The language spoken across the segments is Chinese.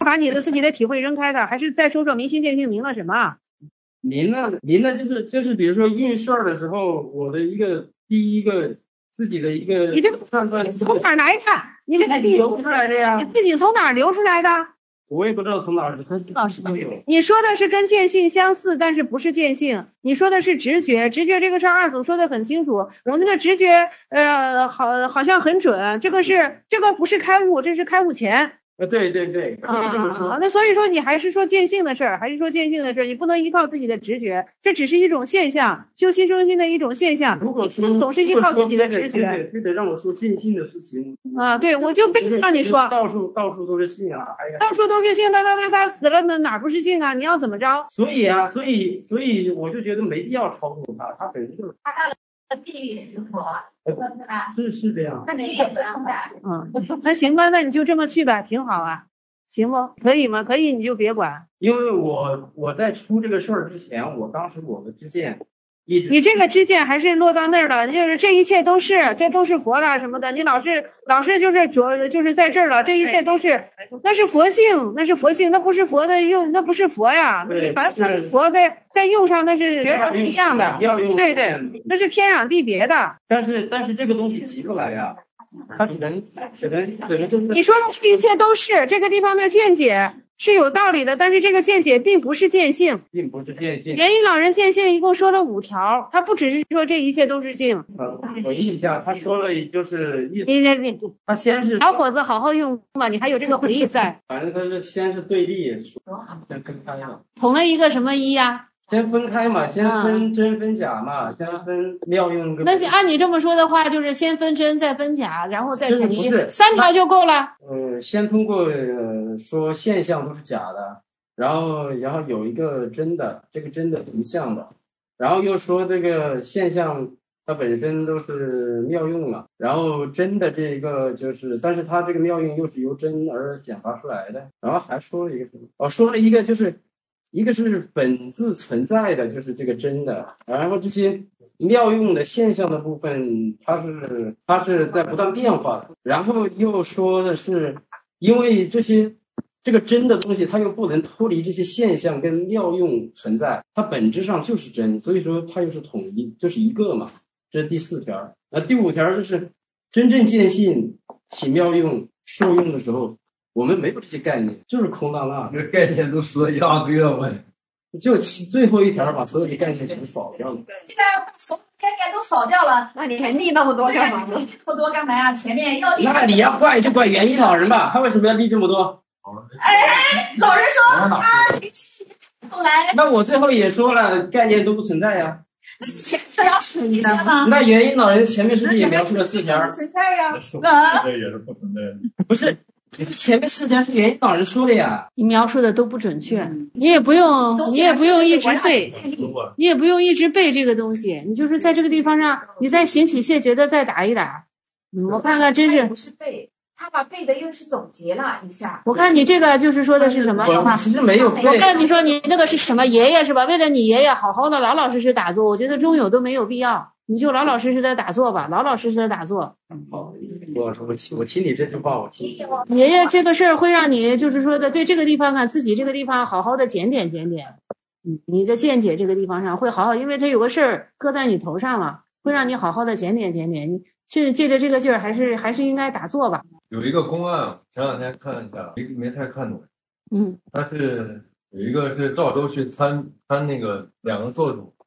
把你的自己的体会扔开的，还是再说说明心见性明了什么？ 明了就是比如说应事儿的时候，我的第一个自己的一个， 你这判断从哪儿来的？你这个流出来的呀， 你自己从哪儿流出来的？ 我也不知道从哪儿，他老师都有。 你说的是跟见性相似，但是不是见性。你说的是直觉，直觉这个事儿二祖说的很清楚。我们的直觉，好像很准。这个不是开悟，这是开悟前。 对， 那所以说你还是说见性的事儿，你不能依靠自己的直觉，这只是一种现象，修心中心的一种现象。 如果总是依靠自己的直觉， 非得让我说见性的事情啊，对，我就非让你说， 到处都是性啊， 到处都是性，他死了，哪不是性啊？你要怎么着？ 所以我就觉得没必要超度他，他本身就是他到了地狱也是佛， 是这样。 那你也不用的。 那行吧，那你就这么去吧，挺好啊，行不？可以吗？可以你就别管。 因为我在出这个事儿之前，当时我的知见一直， 你这个知见还是落到那儿了，就是这一切都是佛了什么的，你老是就是在这儿了，这一切都是那是佛性，那不是佛的用，那不是佛呀，凡是佛在用上那是绝不一样的，对，那是天壤地别的。 但是这个东西急不来呀。他只能就是你说的这一切都是这个地方的见解是有道理的，但是这个见解并不是见性。元因老人见性一共说了5条，他不只是说这一切都是性。 回忆一下，他说了就是意思。 他先是小伙子好好用嘛，你还有这个回忆在。 反正他是先是对立，先分开了。 统了一个什么一呀？ 先分开嘛，先分真分假嘛，先分妙用。 那按你这么说的话，就是先分真，再分假，然后再统一，3条就够了。 先通过说现象都是假的，然后有一个真的，这个真的不像的，然后又说这个现象它本身都是妙用了，然后真的这个就是，但是它这个妙用又是由真而显发出来的，然后还说了一个什么？说了一个就是。一个是本自存在的，就是这个真的，然后这些妙用的现象的部分，它是在不断变化的。然后又说的是，因为这个真的东西，它又不能脱离这些现象跟妙用存在，它本质上就是真，所以说它又是统一，就是一个嘛。这是第4条。第5条就是真正见性起妙用受用的时候。我们没有这些概念，就是空荡荡， 这概念都说一大堆了， 就最后一条把所有的概念全扫掉了。 现在所有概念都扫掉了， 那你还立那么多干嘛呢？ 这么多干嘛呀？前面要立。 那你要怪就怪元因老人吧，他为什么要立这么多？ 老人说后来。 那我最后也说了，概念都不存在呀。 那你前4条是你说的。 那元因老人前面是不是也描述了4条？ 存在呀。 这也是不存在的。 不是。前面4条是元因老人说的呀， 你描述的都不准确，你也不用一直背，你也不用一直背这个东西，你就是在这个地方上，你再行起谢觉的再打一打，我看看真是不是背，他把背的又是总结了一下。 我看你这个就是说的是什么？ 我其实没有背。 我看你说你那个是什么爷爷是吧？为了你爷爷好好的老老实实打坐，我觉得中有都没有必要。你就老老实实的打坐吧，老老实实的打坐。 我听你这句话，我听。 爷爷这个事儿会让你就是说的对这个地方自己这个地方好好的检点。你的见解这个地方上会好好，因为他有个事儿搁在你头上了，会让你好好的检点。你是借着这个劲儿，还是应该打坐吧。 有一个公案，前2天看一下，没太看懂。他是有一个是赵州去参那个2个做主。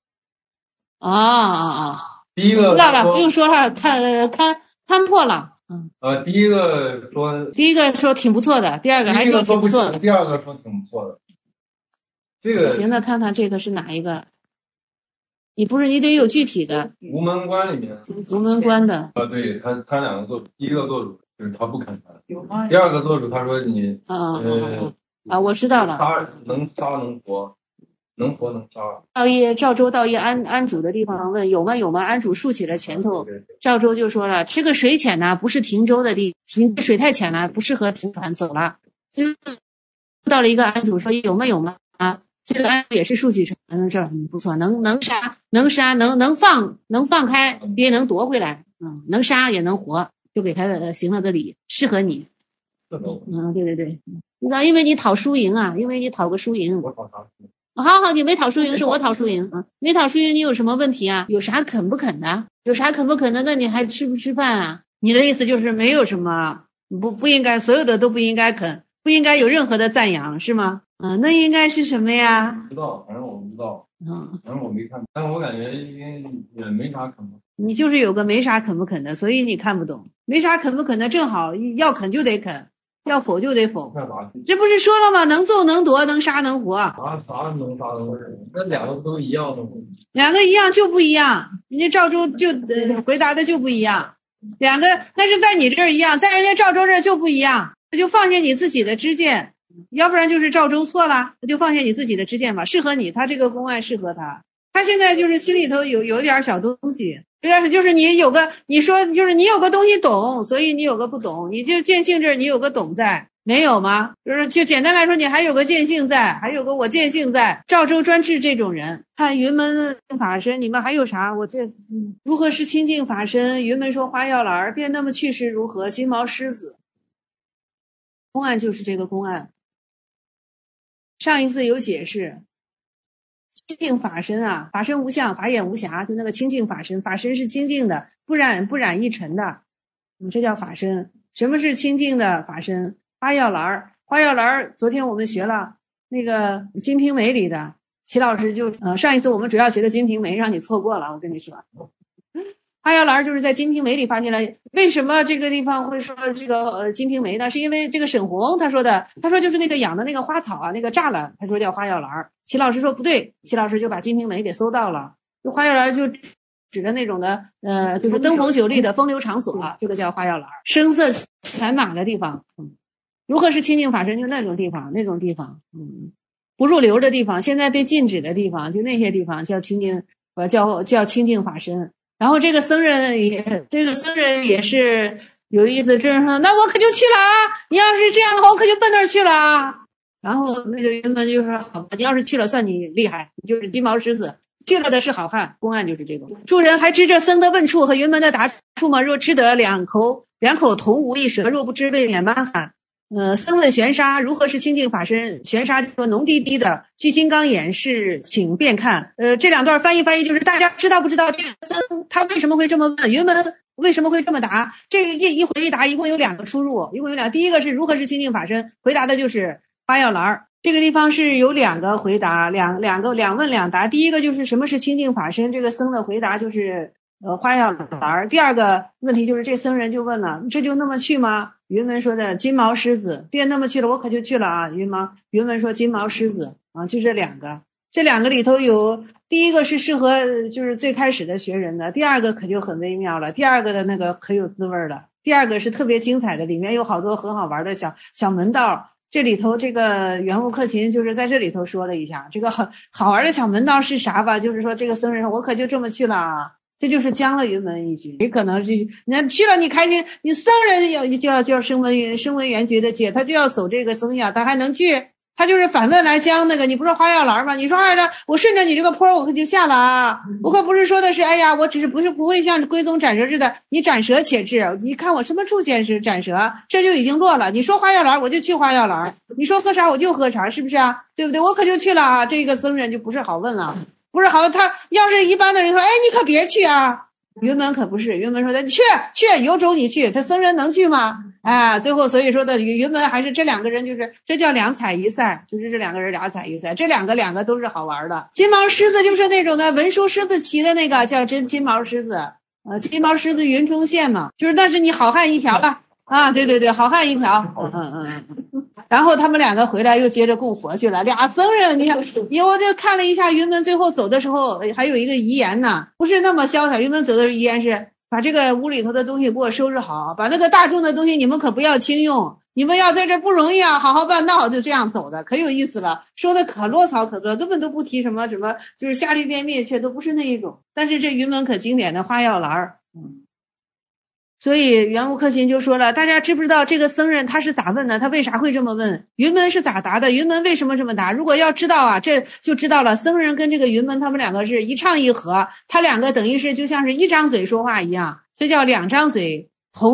第一个不用说了，看破了。 第一个说挺不错的，第二个还说挺不错的， 第二个说挺不错的。这个行的，看看这个是哪一个？你得有具体的。 无门关里面。 无门关的。 对，他2个做主，第一个做主就是他不肯谈，第二个做主他说你我知道了。 他能杀能活。能活能杀。 赵州道业安主的地方问有吗？安主竖起了拳头。赵州就说了，这个水浅呢，不是停舟的地，水太浅了，不适合停船，走了。就到了一个安主说有吗？这个安主也是竖起拳头，这不错，能杀，能放开，也能夺回来，能杀也能活，就给他行了个礼，适合你。 对对对，因为你讨输赢啊，因为你讨个输赢。 我讨啥输赢？ 好，你没讨输赢，是我讨输赢啊。没讨输赢，你有什么问题啊？有啥肯不肯的？有啥肯不肯的？那你还吃不吃饭啊？你的意思就是没有什么，不应该，所有的都不应该啃，不应该有任何的赞扬，是吗？那应该是什么呀？ 不知道，反正我不知道。反正我没看，但我感觉也没啥啃不啃。 你就是有个没啥啃不啃的，所以你看不懂。没啥啃不啃的，正好要啃就得啃，要否就得否。这不是说了吗？能纵能夺，能杀能活。 啥能杀能活？那两个不都一样的吗？ 两个一样就不一样，人家赵州就回答的就不一样。两个那是在你这儿一样，在人家赵州这儿就不一样，那就放下你自己的知见，要不然就是赵州错了，那就放下你自己的知见吧，适合你，他这个公案适合他。他现在就是心里头有点小东西，有点就是你有个，你说就是你有个东西懂，所以你有个不懂，你就见性这儿你有个懂在，没有吗？就简单来说，你还有个见性在，还有个我见性在。赵州专治这种人。看云门法身，你们还有啥？我这如何是清净法身？云门说花药篮便那么去时如何？金毛狮子。公案就是这个公案。上一次有解释。清净法身啊，法身无相，法眼无瑕，就那个清净法身，法身是清净的，不染一尘的，这叫法身。什么是清净的法身？花药篮，花药篮，昨天我们学了那个《金瓶梅》里的，齐老师就上一次我们主要学的《金瓶梅》，让你错过了，我跟你说。花药篮就是在《金瓶梅》里发现了，为什么这个地方会说这个金瓶梅呢？是因为这个沈红他说就是那个养的那个花草啊，那个栅栏，他说叫花药篮。齐老师说不对，齐老师就把《金瓶梅》给搜到了，就花药篮就指的那种的就是灯红酒绿的风流场所啊，这个叫花药篮。声色犬马的地方，如何是清净法身？就那种地方，不入流的地方，现在被禁止的地方，就那些地方叫清净，叫清净法身。然后这个僧人也是有意思，就是说，那我可就去了啊！你要是这样的话，我可就奔那儿去了啊。然后那个云门就说，好吧，你要是去了，算你厉害，你就是金毛狮子，去了的是好汉。公案就是这个。诸人还知这僧的问处和云门的答处吗？若知得两口同无一舌，若不知未免蛮喊。僧问玄沙如何是清净法身？玄沙说浓滴滴的，据金刚演示，请便看。这两段翻译就是大家知道不知道这个僧他为什么会这么问？云门为什么会这么答？这个一回一答一共有两个输入，一共有两。第一个是如何是清净法身，回答的就是花药篮。这个地方是有两个回答，两问两答。第一个就是什么是清净法身，这个僧的回答就是花药篮。第二个问题就是这僧人就问了，这就那么去吗？云门说的金毛狮子，别那么去了，我可就去了啊。云门说金毛狮子啊，就这两个里头有第一个是适合就是最开始的学人的，第二个可就很微妙了，第二个的那个可有滋味了，第二个是特别精彩的，里面有好多很好玩的小门道。这里头这个圆悟克勤就是在这里头说了一下，这个好玩的小门道是啥吧？就是说这个僧人说我可就这么去了啊。这就是将了云门一局，也可能是你去了你开心，你僧人就要声闻缘觉的戒，他就要守这个僧呀，他还能去？他就是反问来将那个，你不是花药篮吗？你说我顺着你这个坡我可就下了啊！我可不是说的是，哎呀，我只是不会像龟宗斩蛇似的，你斩蛇且至，你看我什么处见是斩蛇，这就已经落了。你说花药篮我就去花药篮，你说喝茶我就喝茶，是不是啊？对不对？我可就去了啊！这个僧人就不是好问了。不是好，他要是一般的人说，哎，你可别去啊！云门可不是，云门说的去，有种你去，这僧人能去吗？哎，最后所以说的云门还是这两个人就是这叫两彩一赛，就是这两个人俩彩一赛，这两个都是好玩的。金毛狮子就是那种的文殊狮子骑的那个叫金毛狮子，金毛狮子云中现嘛，就是但是你好汉一条了啊，对，好汉一条，然后他们两个回来又接着供佛去了，俩僧人，你看，我就看了一下云门最后走的时候还有一个遗言呢，不是那么潇洒。云门走的遗言是把这个屋里头的东西给我收拾好，把那个大众的东西你们可不要轻用，你们要在这不容易啊，好好办道，就这样走的，可有意思了，说的可落草可多，根本都不提什么就是下驴鞭灭却，都不是那一种。但是这云门可经典的花药篮所以圆悟克勤就说了，大家知不知道这个僧人他是咋问的，他为啥会这么问，云门是咋答的，云门为什么这么答？如果要知道啊，这就知道了，僧人跟这个云门他们两个是一唱一和，他两个等于是就像是一张嘴说话一样，这叫两张嘴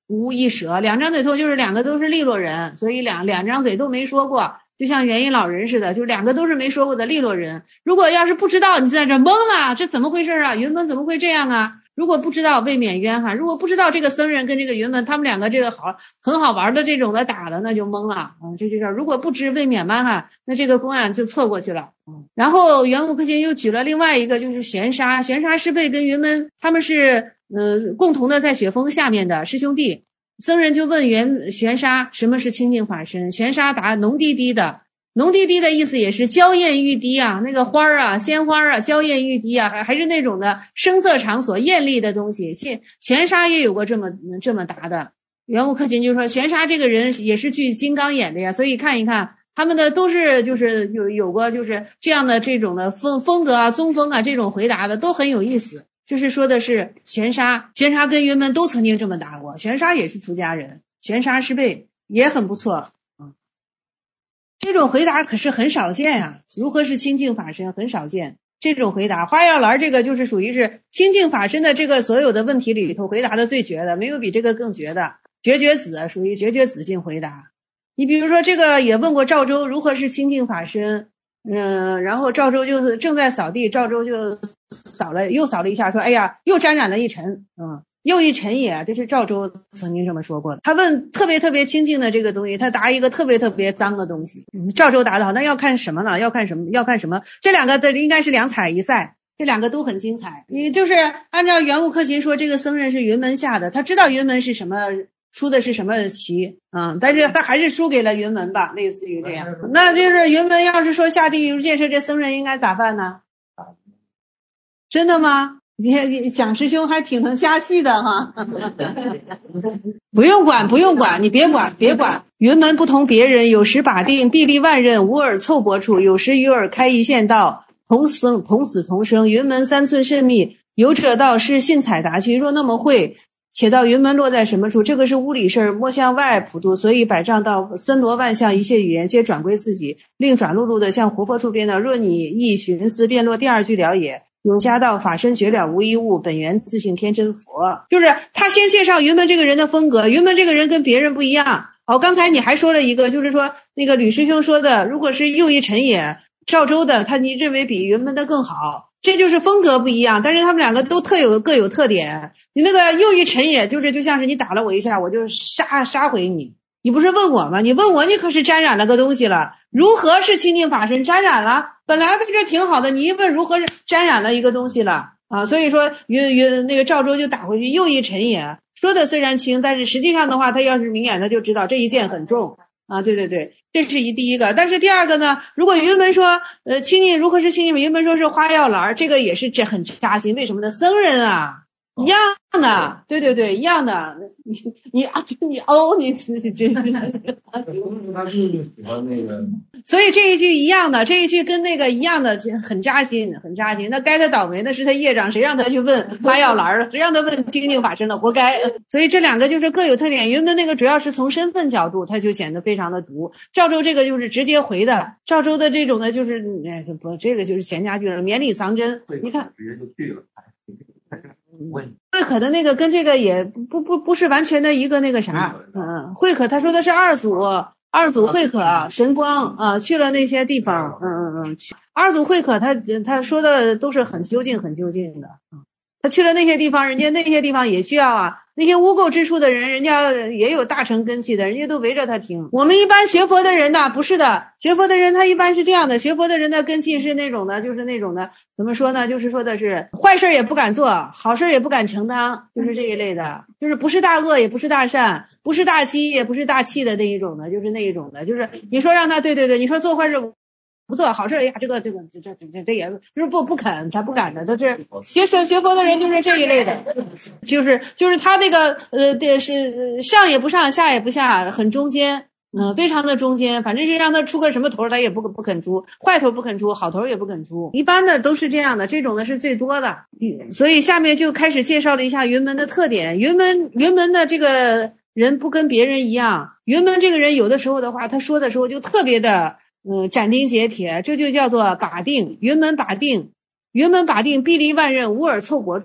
无一舌，两张嘴痛就是两个都是利落人，所以两张嘴都没说过，就像元音老人似的，就两个都是没说过的利落人。如果要是不知道，你在这懵了，这怎么回事啊？云门怎么会这样啊？如果不知道未免冤哈，如果不知道这个僧人跟这个云门他们两个这个很好玩的这种的打的，那就懵了这就叫如果不知未免慢哈，那这个公案就错过去了。然后元武克勤又举了另外一个，就是玄沙师辈跟云门他们是共同的在雪峰下面的师兄弟。僧人就问玄沙什么是清净法身，玄沙答浓滴滴的。浓滴滴的意思也是娇艳欲滴啊，那个花啊，鲜花啊，娇艳欲滴啊，还是那种的声色场所艳丽的东西。玄沙也有过这么答的。元武克勤就说玄沙这个人也是具金刚眼的呀，所以看一看他们的都是就是有过就是这样的这种的风格啊，宗风啊，这种回答的都很有意思。就是说的是玄沙跟云门都曾经这么答过，玄沙也是出家人，玄沙师辈也很不错。这种回答可是很少见啊，如何是清净法身很少见。这种回答花药篮这个就是属于是清净法身的这个所有的问题里头回答的最绝的，没有比这个更绝的。绝子属于绝子性回答。你比如说这个也问过赵州如何是清净法身，然后赵州就是正在扫地，赵州就又扫了一下说哎呀又沾染了一尘又一尘也，这是赵州曾经这么说过的。他问特别特别清净的这个东西，他答一个特别特别脏的东西。赵州答的好，那要看什么呢？要看什么？这两个的应该是两彩一赛，这两个都很精彩。你就是按照元武克勤说，这个僧人是云门下的，他知道云门是什么，出的是什么旗但是他还是输给了云门吧，类似于这样。那就是云门要是说下地狱建设，这僧人应该咋办呢？真的吗？你蒋师兄还挺能加戏的哈。不用管，你别管。云门不同别人，有时把定臂力万仞，无耳凑薄处；有时与耳开一线道，同死同生。云门3寸甚密，有者道是信彩答去。若那么会，且道云门落在什么处？这个是屋里事儿，莫向外普度。所以百丈道森罗万象，一切语言皆转归自己，令转碌碌的向活泼处变道。若你亦寻思，便落第二句了也。永嘉道法身绝了无一物，本源自性天真佛。就是他先介绍云门这个人的风格，云门这个人跟别人不一样。刚才你还说了一个，就是说那个吕师兄说的，如果是又一尘也，赵州的你认为比云门的更好，这就是风格不一样，但是他们两个都各有特点。你那个又一尘也就像是你打了我一下，我就杀回你。你不是问我吗？你问我，你可是沾染了个东西了。如何是清净法身？沾染了，本来在这挺好的，你一问如何是沾染了一个东西了所以说那个赵州就打回去，又一尘也，说的虽然轻，但是实际上的话，他要是明眼他就知道这一剑很重对，这是第一个。但是第二个呢，如果云门说清净如何是清净，云门说是花药篮，这个也是很扎心。为什么呢？僧人一样的，对，一样的。你真是他是喜欢那个， 所以这一句一样的，这一句跟那个一样的，很扎心。那该他倒霉，那是他业障，谁让他去问花药篮，谁让他问清净法身的，活该。所以这两个就是各有特点。云门那个主要是从身份角度，他就显得非常的毒。赵州这个就是直接回的，赵州的这种呢就是这个就是闲家具了，绵里藏针。你看直接就去了。 慧可的那个跟这个也不是完全的一个那个啥。慧可他说的是二祖慧可神光去了那些地方。二祖慧可他说的都是很究竟的。他去了那些地方，人家那些地方也需要那些污垢之处的人，人家也有大乘根器的，人家都围着他听。我们一般学佛的人呢，不是的，学佛的人他一般是这样的，学佛的人的根器是那种的，就是那种的，怎么说呢？就是说的是坏事也不敢做，好事也不敢承担，就是这一类的，就是不是大恶也不是大善，不是大欺也不是大气的那一种的，就是那一种的，就是你说让他对，你说做坏事不做好事，哎呀，这也就是不肯，他不敢的，他是学佛的人就是这一类的，就是他那个是上也不上，下也不下，很中间，非常的中间，反正是让他出个什么头，他也不肯出，坏头不肯出，好头也不肯出，一般的都是这样的，这种的是最多的。所以下面就开始介绍了一下云门的特点。云门的这个人不跟别人一样，云门这个人有的时候的话，他说的时候就特别的斩钉截铁，这就叫做把定。云门把定，臂力万仞，无耳凑薄处。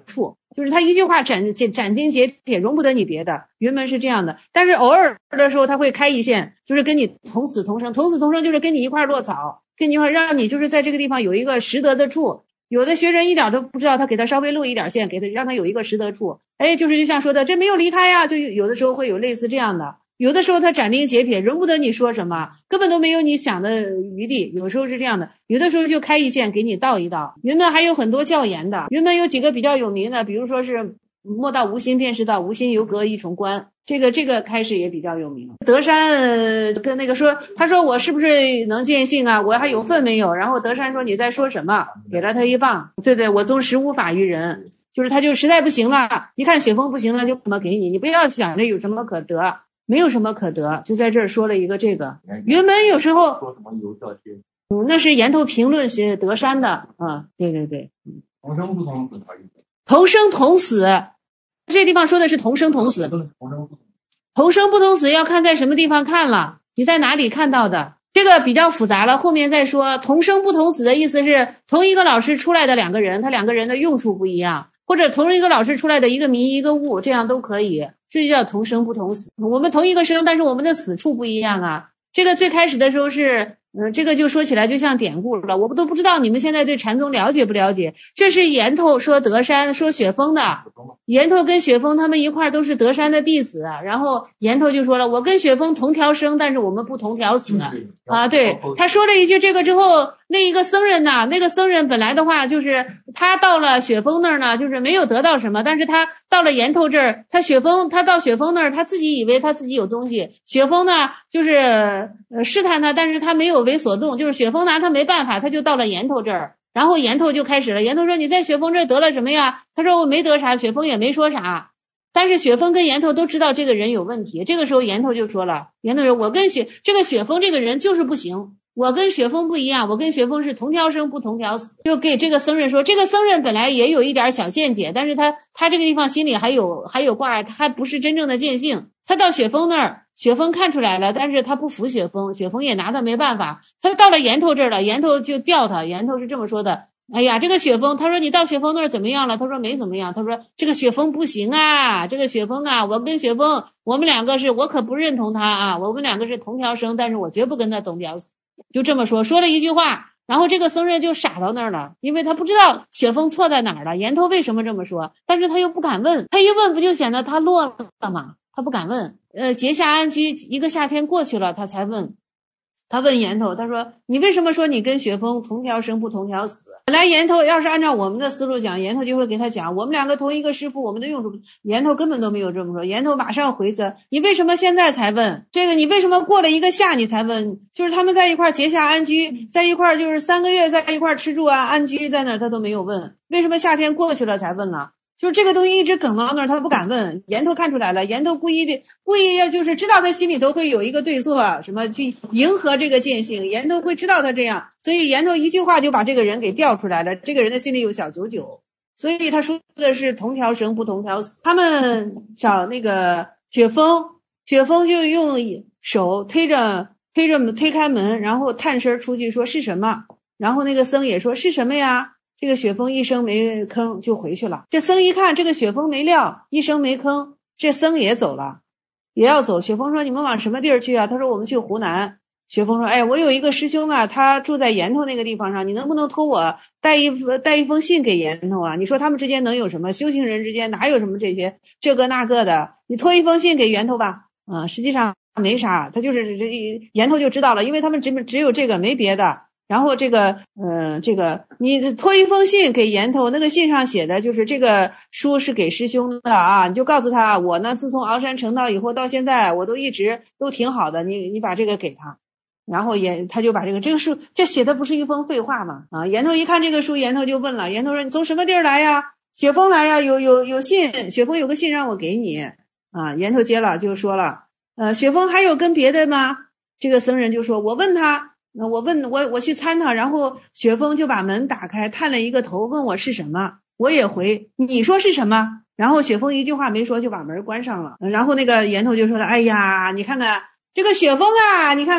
就是他一句话斩钉截铁，容不得你别的。云门是这样的，但是偶尔的时候他会开一线，就是跟你同死同生。同死同生就是跟你一块落草，跟你一块让你就是在这个地方有一个识得的处。有的学生一点都不知道，他给他稍微露一点线，给他让他有一个识得处。就是就像说的，这没有离开呀，就有的时候会有类似这样的。有的时候他斩钉截铁，容不得你说什么，根本都没有你想的余地。有时候是这样的，有的时候就开一线给你道一道。云门还有很多教言的，云门有几个比较有名的，比如说是莫道无心便是道，无心犹隔一重关。这个开始也比较有名。德山跟那个说，他说我是不是能见性啊？我还有份没有？然后德山说你在说什么？给了他一棒。对，我宗实无法于人，就是他就实在不行了，一看雪峰不行了，就怎么给你？你不要想着有什么可得，没有什么可得，就在这儿说了一个这个。云门有时候说什么游教心， 那是言头评论学德山的啊，对， 同生不同死啥意思？ 同生同死，这地方说的是同生同死。同生不同死要看在什么地方看了，你在哪里看到的，这个比较复杂了，后面再说。同生不同死的意思是同一个老师出来的两个人，他两个人的用处不一样，或者同一个老师出来的一个名一个物，这样都可以，这就叫同生不同死。我们同一个生，但是我们的死处不一样啊。这个最开始的时候是这个就说起来就像典故了，我都不知道你们现在对禅宗了解不了解。这是岩头说德山说雪峰的，岩头跟雪峰他们一块都是德山的弟子，然后岩头就说了，我跟雪峰同条生，但是我们不同条死啊。对，他说了一句这个之后，那一个僧人呢，那个僧人本来的话就是他到了雪峰那儿呢，就是没有得到什么，但是他到了岩头这儿，他到雪峰那儿，他自己以为他自己有东西，雪峰呢就是试探他，但是他没有为所动，就是雪峰拿他没办法，他就到了岩头这儿，然后岩头就开始了。岩头说你在雪峰这儿得了什么呀？他说我没得啥，雪峰也没说啥，但是雪峰跟岩头都知道这个人有问题。这个时候岩头就说了，岩头说我跟雪峰这个人就是不行，我跟雪峰不一样，我跟雪峰是同条生不同条死。就给这个僧人说，这个僧人本来也有一点小见解，但是他这个地方心里还有挂碍，他还不是真正的见性。他到雪峰那儿，雪峰看出来了，但是他不服雪峰，雪峰也拿他没办法。他到了岩头这儿了，岩头就吊他，岩头是这么说的，哎呀，这个雪峰，他说你到雪峰那儿怎么样了？他说没怎么样。他说这个雪峰不行啊，这个雪峰啊，我跟雪峰我们两个我可不认同他啊，我们两个是同条生，但是我绝不跟他同条死。就这么说了一句话，然后这个僧人就傻到那儿了，因为他不知道雪峰错在哪儿了，岩头为什么这么说，但是他又不敢问，他一问不就显得他落了吗？他不敢问。结夏安居一个夏天过去了，他才问。他问岩头，他说你为什么说你跟雪峰同条生不同条死？本来岩头要是按照我们的思路讲，岩头就会给他讲我们两个同一个师父，我们的用处。岩头根本都没有这么说，岩头马上回责，你为什么现在才问这个？你为什么过了一个夏你才问？就是他们在一块结夏安居，在一块就是3个月在一块吃住啊，安居在那儿他都没有问，为什么夏天过去了才问了？就是这个东西一直梗到那儿，他不敢问。岩头看出来了，岩头故意要就是知道他心里头会有一个对错，什么去迎合这个见性，岩头会知道他这样，所以岩头一句话就把这个人给调出来了。这个人的心里有小九九，所以他说的是同条生不同条死。他们找那个雪峰就用手推开门，然后探身出去说是什么，然后那个僧也说是什么呀？这个雪峰一声没吭就回去了。这僧一看这个雪峰没料，一声没吭，这僧也走了，也要走。雪峰说你们往什么地儿去啊？他说我们去湖南。雪峰说哎，我有一个师兄啊，他住在岩头那个地方上，你能不能托我带一封信给岩头啊？你说他们之间能有什么？修行人之间哪有什么这些这个那个的，你托一封信给岩头吧。实际上没啥，他就是岩头就知道了，因为他们只有这个没别的。然后这个你托一封信给岩头，那个信上写的就是这个书是给师兄的啊，你就告诉他我呢自从鳌山成道以后到现在我都一直都挺好的，你把这个给他。然后他就把这个书，这写的不是一封废话吗？啊，岩头一看这个书，岩头就问了，岩头说你从什么地儿来呀？雪峰来呀，有信，雪峰有个信让我给你啊。岩头接了就说了，雪峰还有跟别的吗？这个僧人就说我问他，我去参他，然后雪峰就把门打开，探了一个头，问我是什么，我也回你说是什么，然后雪峰一句话没说就把门关上了。然后那个岩头就说了，哎呀，你看看这个雪峰啊，你看看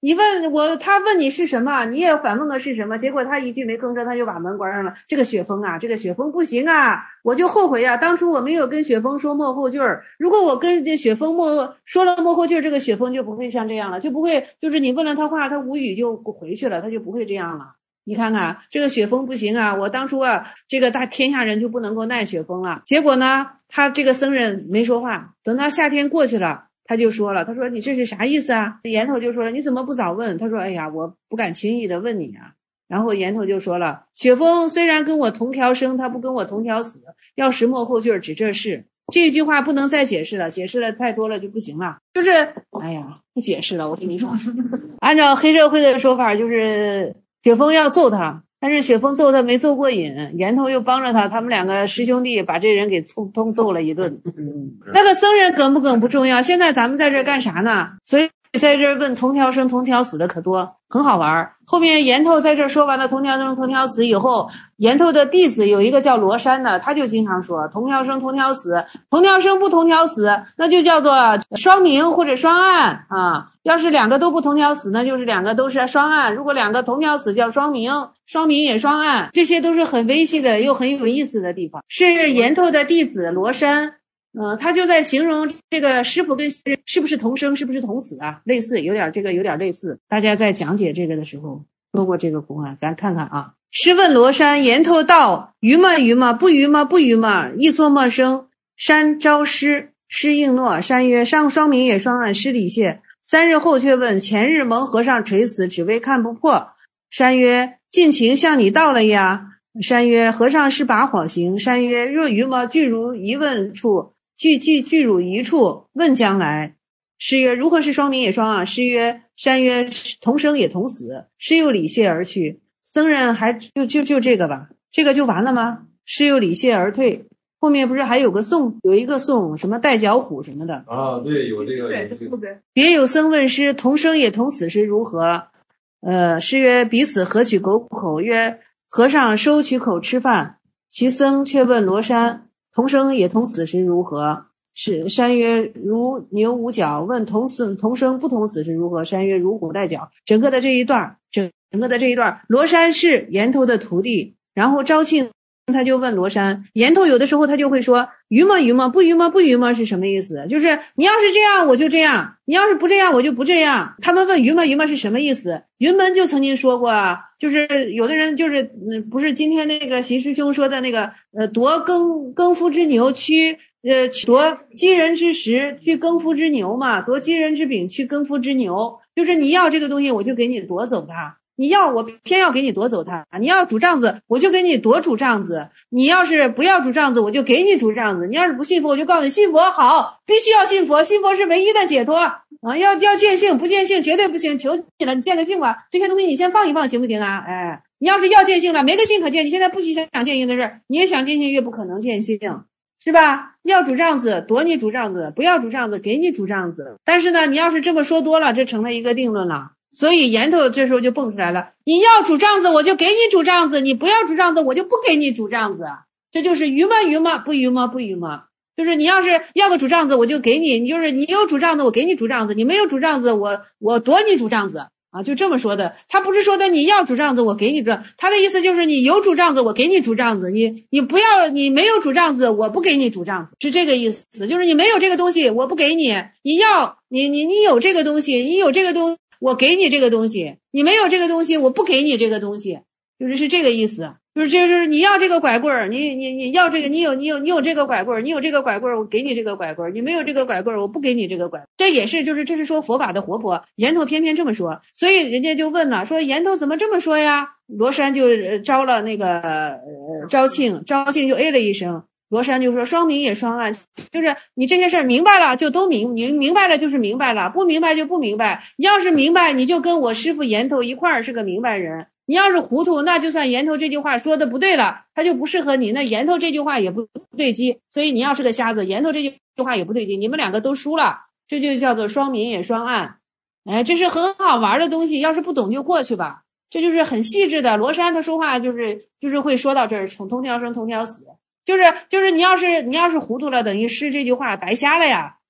你问我，他问你是什么，你也反问的是什么，结果他一句没吭声，他就把门关上了。这个雪峰啊，这个雪峰不行啊，我就后悔啊，当初我没有跟雪峰说幕后句儿，如果我跟这雪峰说了幕后句儿，这个雪峰就不会像这样了，就不会就是你问了他话，他无语就回去了，他就不会这样了。你看看这个雪峰不行啊，我当初啊，这个大天下人就不能够耐雪峰了。结果呢，他这个僧人没说话，等他夏天过去了，他就说了，他说你这是啥意思啊？岩头就说了，你怎么不早问？他说哎呀，我不敢轻易的问你啊。然后岩头就说了，雪峰虽然跟我同条生，他不跟我同条死，要识末后句指这事。这一句话不能再解释了，解释了太多了就不行了。就是哎呀，不解释了，我跟你说，按照黑社会的说法，就是雪峰要揍他，但是雪峰揍他没揍过瘾，岩头又帮着他，他们两个师兄弟把这人给通揍了一顿。那个僧人梗不梗不重要，现在咱们在这干啥呢？所以在这问同条生同条死的可多，很好玩。后面岩头在这说完了同条生同条死以后，岩头的弟子有一个叫罗山的，他就经常说同条生同条死，同条生不同条死，那就叫做双明或者双暗啊。要是两个都不同条死，那就是两个都是双暗；如果两个同条死叫双明，双明也双暗，这些都是很微细的又很有意思的地方。是岩头的弟子罗山，他就在形容这个师傅跟是不是同生，是不是同死啊？类似，有点类似。大家在讲解这个的时候说过这个公案，咱看看啊。师问罗山，岩头道：愚吗愚吗？不愚吗不愚吗？亦作默生。山招师，师应诺。山曰：上双明也双暗，师礼谢。3日后却问，前日蒙和尚垂死，只为看不破。山曰：近情向你到了呀。山曰：和尚是把谎行。山曰：若愚吗？具如疑问处，具如疑处，问将来。师曰：如何是双明也双暗？山曰：同生也同死。师又礼谢而去。僧人还就这个吧，这个就完了吗？师又礼谢而退。后面不是还有一个颂什么带脚虎什么的啊？对，有这个。 别有僧问师，同生也同死是如何？师曰：彼此何取狗口？曰：和尚收取口吃饭。其僧却问罗山，同生也同死是如何？山曰：如牛无角。问同生不同死是如何？山曰：如虎带角。整个的这一段，罗山是岩头的徒弟，然后昭庆他就问罗山，岩头有的时候他就会说愚吗愚吗？不愚吗不愚吗？是什么意思？就是你要是这样我就这样，你要是不这样我就不这样。他们问愚吗愚吗是什么意思？云门就曾经说过啊，就是有的人就是不是今天那个习师兄说的那个夺耕夫之牛夺击人之食去耕夫之牛嘛，夺击人之饼去耕夫之牛，就是你要这个东西我就给你夺走它，你要我偏要给你夺走它，你要煮帐子我就给你夺煮帐子，你要是不要煮帐子我就给你煮帐子，你要是不信佛我就告诉你信佛好，必须要信佛，信佛是唯一的解脱啊！要见性，不见性绝对不行，求你了，你见个性吧，这些东西你先放一放行不行啊？哎，你要是要见性了，没个性可见，你现在不想见性的事，你也想见性越不可能见性，是吧？要煮帐子夺你煮帐子，不要煮帐子给你煮帐子。但是呢，你要是这么说多了，这成了一个定论了。所以岩头这时候就蹦出来了，你要煮帐子我就给你煮帐子，你不要煮帐子我就不给你煮帐子。这就是愚吗愚吗？不愚吗不愚吗？就是你要是要个煮帐子我就给你，你就是你有煮帐子我给你煮帐子，你没有煮帐子我夺你煮帐子啊，就这么说的。他不是说的你要煮帐子我给你煮，他的意思就是你有煮帐子我给你煮帐子，你不要，你没有煮帐子我不给你煮帐子，是这个意思。就是你没有这个东西我不给你，你要你有这个东西，你有这个东西我给你这个东西，你没有这个东西我不给你这个东西，是这个意思。就是你要这个拐棍儿，你要这个，你有这个拐棍儿，你有这个拐棍儿我给你这个拐棍儿，你没有这个拐棍儿我不给你这个拐棍儿。这也是这是说佛法的活泼，岩头偏偏这么说，所以人家就问了，说岩头怎么这么说呀？罗山就招了那个昭庆就哎了一声，罗山就说双明也双暗，就是你这些事儿明白了就都明白了就是明白了，不明白就不明白。你要是明白你就跟我师父岩头一块儿是个明白人，你要是糊涂那就算岩头这句话说的不对了，他就不适合你，那岩头这句话也不对机，所以你要是个瞎子，岩头这句话也不对机，你们两个都输了，这就叫做双明也双暗。哎，这是很好玩的东西，要是不懂就过去吧。这就是很细致的，罗山他说话就是会说到这儿，同条生同条死，就是你要是糊涂了，等于诗这句话白瞎了呀。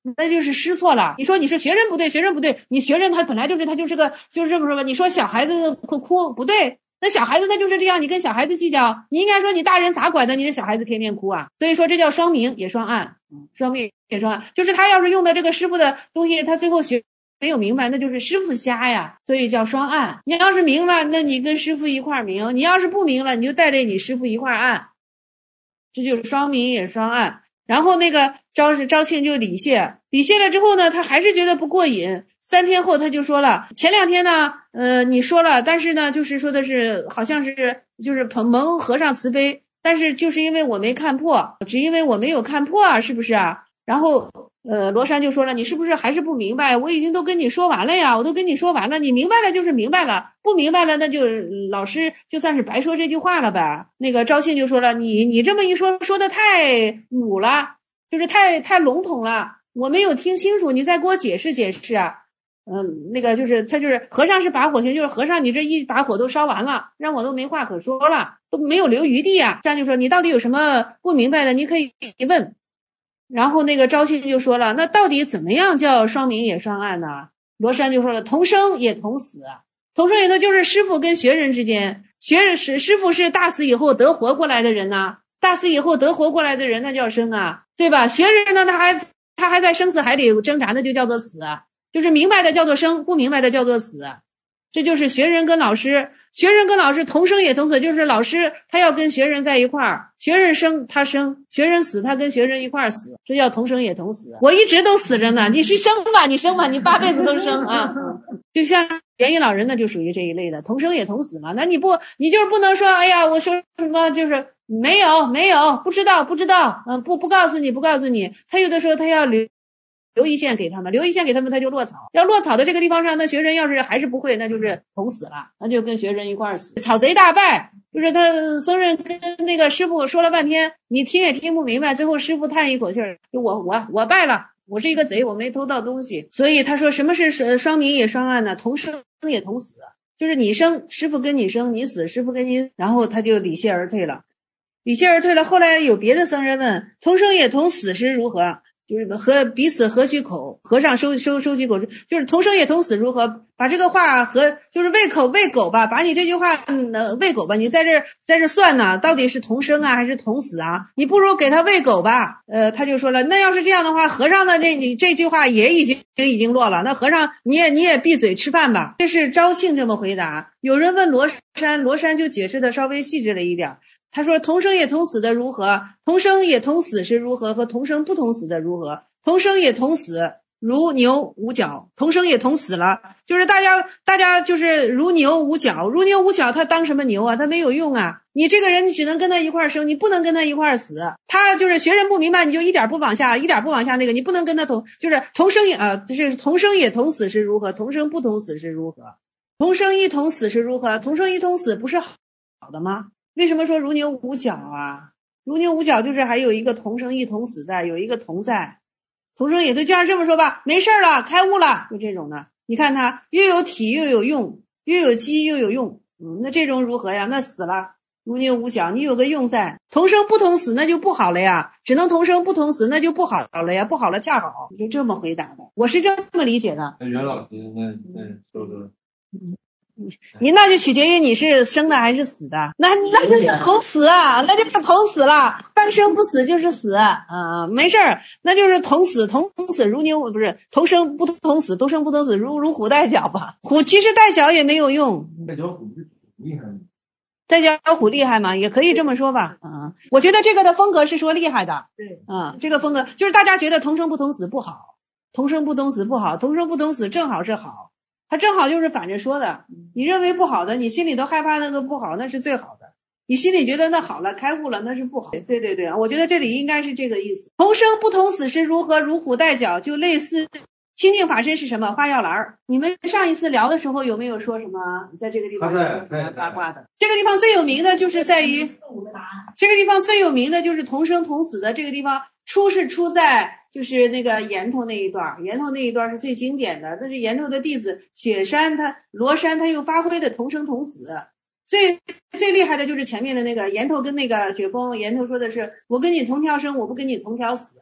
那就是师错了。你说你是学生不对，学生不对，你学生他本来就是就是这么说吧。你说小孩子哭不对，那小孩子他就是这样，你跟小孩子计较，你应该说你大人咋管的？你这小孩子天天哭啊，所以说这叫双明也双暗，双明也双暗，就是他要是用的这个师傅的东西，他最后没有明白，那就是师傅瞎呀，所以叫双暗。你要是明了，那你跟师傅一块明；你要是不明了，你就带着你师傅一块暗，这就是双明也双暗。然后那个昭庆就礼谢了之后呢，他还是觉得不过瘾。3天后他就说了，前2天呢，你说了，但是呢，就是说的是好像是就是蒙和尚慈悲，但是就是因为我没看破，只因为我没有看破啊，是不是啊？然后罗山就说了，你是不是还是不明白？我已经都跟你说完了呀，我都跟你说完了，你明白了就是明白了，不明白了那就老师就算是白说这句话了呗。那个昭庆就说了，你这么一说的太武了，就是太笼统了，我没有听清楚，你再给我解释解释啊。那个就是他就是和尚是把火星，就是和尚你这一把火都烧完了，让我都没话可说了，都没有留余地啊。这样就说你到底有什么不明白的，你可以问。然后那个昭庆就说了，那到底怎么样叫双明也双暗呢？罗山就说了，同生也同死，同生也同就是师傅跟学人之间，师傅是大死以后得活过来的人呐，大死以后得活过来的人那叫生啊，对吧？学人呢他还在生死海里挣扎，那就叫做死，就是明白的叫做生，不明白的叫做死。这就是学人跟老师同生也同死，就是老师他要跟学人在一块儿，学人生他生，学人死他跟学人一块儿死，这叫同生也同死。我一直都死着呢，你是生吧，你8辈子都生啊。就像元义老人呢就属于这一类的，同生也同死嘛。那你就是不能说，哎呀，我说什么就是没有，不知道，不告诉你，他有的时候他要留一线给他们，他就落草。要落草的这个地方上，那学生要是还是不会，那就是同死了，那就跟学生一块儿死。草贼大败，就是他僧人跟那个师傅说了半天，你听也听不明白，最后师傅叹一口气儿，就我败了，我是一个贼，我没偷到东西。所以他说什么是双明也双暗呢？同生也同死，就是你生师傅跟你生，你死师傅跟你，然后他就礼谢而退了。后来有别的僧人问，同生也同死是如何？就是和彼此合许口，和尚收许口，就是同生也同死如何？把这个话和就是喂狗吧，把你这句话喂狗吧，你在这算呢，到底是同生啊还是同死啊？你不如给他喂狗吧。他就说了，那要是这样的话，和尚的你这句话也已经落了，那和尚你也闭嘴吃饭吧。这是昭庆这么回答。有人问罗山就解释的稍微细致了一点。他说同生也同死的如何？同生也同死是如何？和同生不同死的如何？同生也同死，如牛无角，同生也同死了，就是大家就是如牛无角，他当什么牛啊？他没有用啊！你这个人你只能跟他一块生，你不能跟他一块死。他就是学人不明白，你就一点不往下那个，你不能跟他就是同生就是同生也同死是如何？同生不同死是如何？同生一同死是如何？同生一同死不是好的吗？为什么说如牛无角啊？如牛无角就是还有一个同生一同死在，有一个同在，同生也就像这么说吧，没事了，开悟了，就这种的。你看他又有体又有用，又有机又有用，那这种如何呀？那死了，如牛无角，你有个用在，同生不同死那就不好了呀，只能同生不同死那就不好了呀，不好了恰好，就这么回答的，我是这么理解的。 袁老师那说的。 你那就取决于你是生的还是死的，那就是同死啊，那就是同死了，半生不死就是死啊，没事儿，那就是同死如牛不是同生不同死，同生不同死如虎带角吧，虎其实带角也没有用， 带角虎厉害吗？ 带角虎厉害吗？也可以这么说吧，我觉得这个的风格是说厉害的， 对， 这个风格就是大家觉得同生不同死不好，同生不同死不好，同生不同死正好是好。他正好就是反着说的，你认为不好的，你心里都害怕那个不好，那是最好的。你心里觉得那好了，开悟了，那是不好。对，我觉得这里应该是这个意思。同生不同死是如何？如虎带角，就类似清净法身是什么？花药篮。你们上一次聊的时候有没有说什么？在这个地方八卦的。这个地方最有名的就是在于，这个地方最有名的就是同生同死的这个地方，出是出在。就是那个岩头那一段是最经典的，这是岩头的弟子雪山罗山他又发挥的同生同死，最厉害的就是前面的那个岩头跟那个雪峰，岩头说的是我跟你同条生，我不跟你同条死，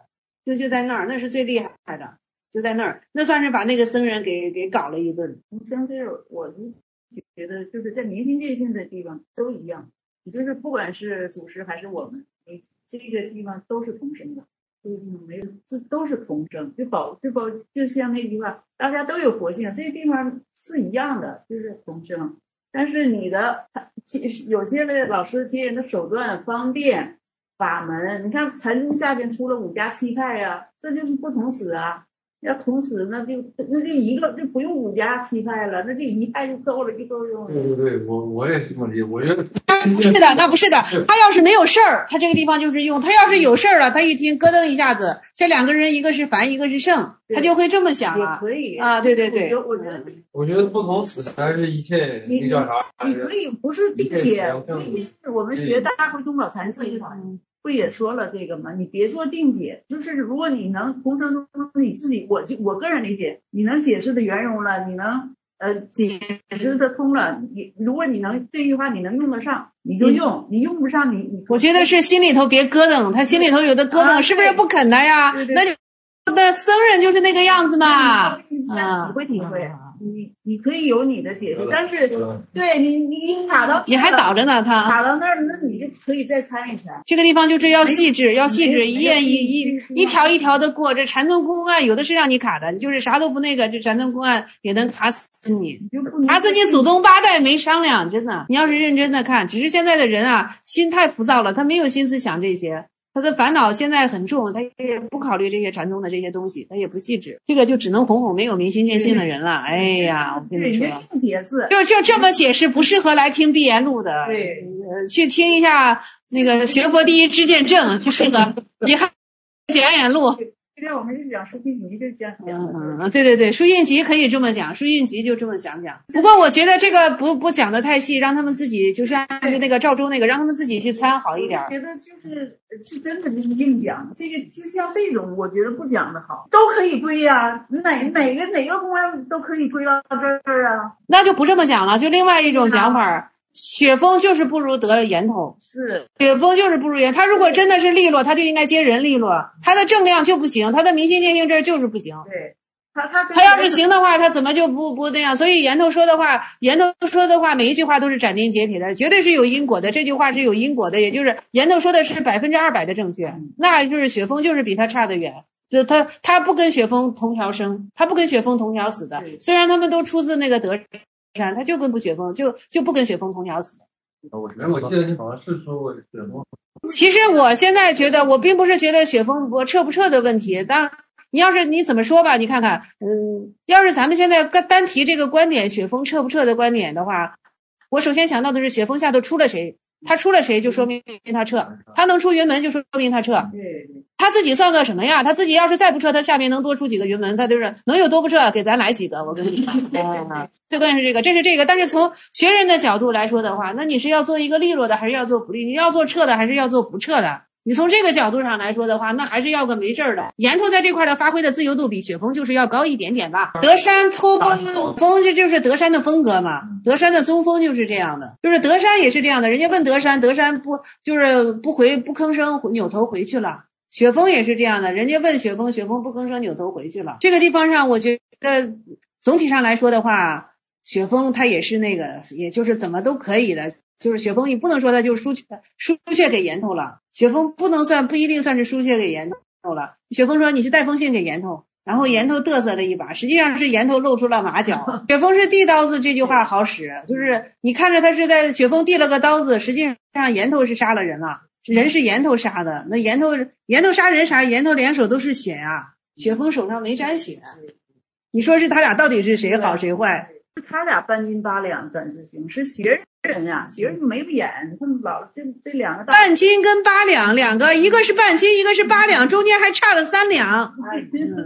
就在那儿，那是最厉害的，就在那儿，那算是把那个僧人给搞了一顿。 但是我觉得就是在明心见性的地方都一样，就是不管是祖师还是我们，这个地方都是同生的，这个地方没有，这都是同生，就像那句话，大家都有活性，这个地方是一样的，就是同生。但是你的有些的老师接人的手段方便法门，你看禅宗下边出了5家7派呀，这就是不同死啊。要同死那就一个就不用5家7派了，那就一派就够了，就够用了。 对，我也是这么理解。我觉得不是的，那不是的。他要是没有事儿，他这个地方就是用；他要是有事儿了，他一听咯噔一下子，这2个人一个是凡，一个是圣，他就会这么想了。 可以啊，对对对。 我觉得不同死才是一切。那叫啥？ 你可以不是定解，我们学大会中宝禅系不也说了这个吗？你别做定解，就是如果你能同生中你自己，我个人理解，你能解释的圆融了，你能解释的通了，如果你能这句话你能用得上，你就用，你用不上你。 我觉得是心里头别咯噔，他心里头有的咯噔，是不是不肯的呀？那僧人就是那个样子嘛。 体会体会。你可以有你的解释，但是对你卡到你还倒着呢，他卡到那儿，那你就可以再参一参。 这个地方就是要细致，一页一条一条的过。这禅宗公案有的是让你卡的，你就是啥都不那个，这禅宗公案也能卡死你，卡死你祖宗8代没商量，真的。你要是认真的看，只是现在的人啊，心太浮躁了，他没有心思想这些。他的烦恼现在很重，他也不考虑这些禅宗的这些东西，他也不细致，这个就只能哄没有明心见性的人了。哎呀，我跟你说，就这么解释不适合来听闭言录的， 对， 去听一下那个学佛第一知见证就适合。你还讲演录。 今天我们就讲书信集，就讲。 对对对，书信集可以这么讲，书信集就这么讲。不过我觉得这个不讲的太细，让他们自己就是按照那个赵州那个，让他们自己去参好一点。 我觉得这真的就是硬讲，这个就像这种，我觉得不讲的好，都可以归呀，哪个公案都可以归到这儿啊。 那就不这么讲了，就另外一种讲法。雪峰就是不如得源头， 是雪峰就是不如源。他如果真的是利落，他就应该接人利落，他的正量就不行，他的明心见性这就是不行。 对， 他要是行的话，他怎么就不那样？所以源头说的话，每一句话都是斩钉截铁的，绝对是有因果的。这句话是有因果的，也就是源头说的是200%的正确，那就是雪峰就是比他差得远。就他不跟雪峰同条生，他不跟雪峰同条死的。虽然他们都出自那个德山，他就跟雪峰就不跟雪峰同条死。 我记得你好像是说过雪峰。 其实我现在觉得，我并不是觉得雪峰撤不撤的问题。当然，你怎么说吧，你看看，要是咱们现在单提这个观点，雪峰撤不撤的观点的话，我首先想到的是雪峰下头出了谁，他出了谁就说明他撤，他能出云门就说明他撤。他自己算个什么呀？他自己要是再不撤，他下面能多出几个云门，他就是能有多不撤，给咱来几个。我跟你说，最关键是这个。但是从学人的角度来说的话，那你是要做一个利落的，还是要做不利？你要做撤的，还是要做不撤的？你从这个角度上来说的话，那还是要个没事的。岩头在这块的发挥的自由度比雪峰就是要高一点点吧。德山偷风就是德山的风格嘛，德山的宗风就是这样的，就是德山也是这样的。人家问德山不吭声，扭头回去了。雪峰也是这样的，人家问雪峰不吭声，扭头回去了。这个地方上，我觉得总体上来说的话，雪峰他也是那个，也就是怎么都可以的。就是雪峰，你不能说他就输血给岩头了。雪峰不一定算是输血给岩头了。雪峰说你是带封信给岩头，然后岩头嘚瑟了一把，实际上是岩头露出了马脚。雪峰是递刀子，这句话好使，就是你看着他是在雪峰递了个刀子，实际上岩头是杀了人了，人是岩头杀的。那岩头杀人啥？岩头连手都是血啊，雪峰手上没沾血。你说是他俩到底是谁好谁坏？ 他俩半斤八两暂时行，是学人呀，学人没眼，他们老这两个半斤跟8两两个，一个是半斤，一个是8两，中间还差了3两。配上2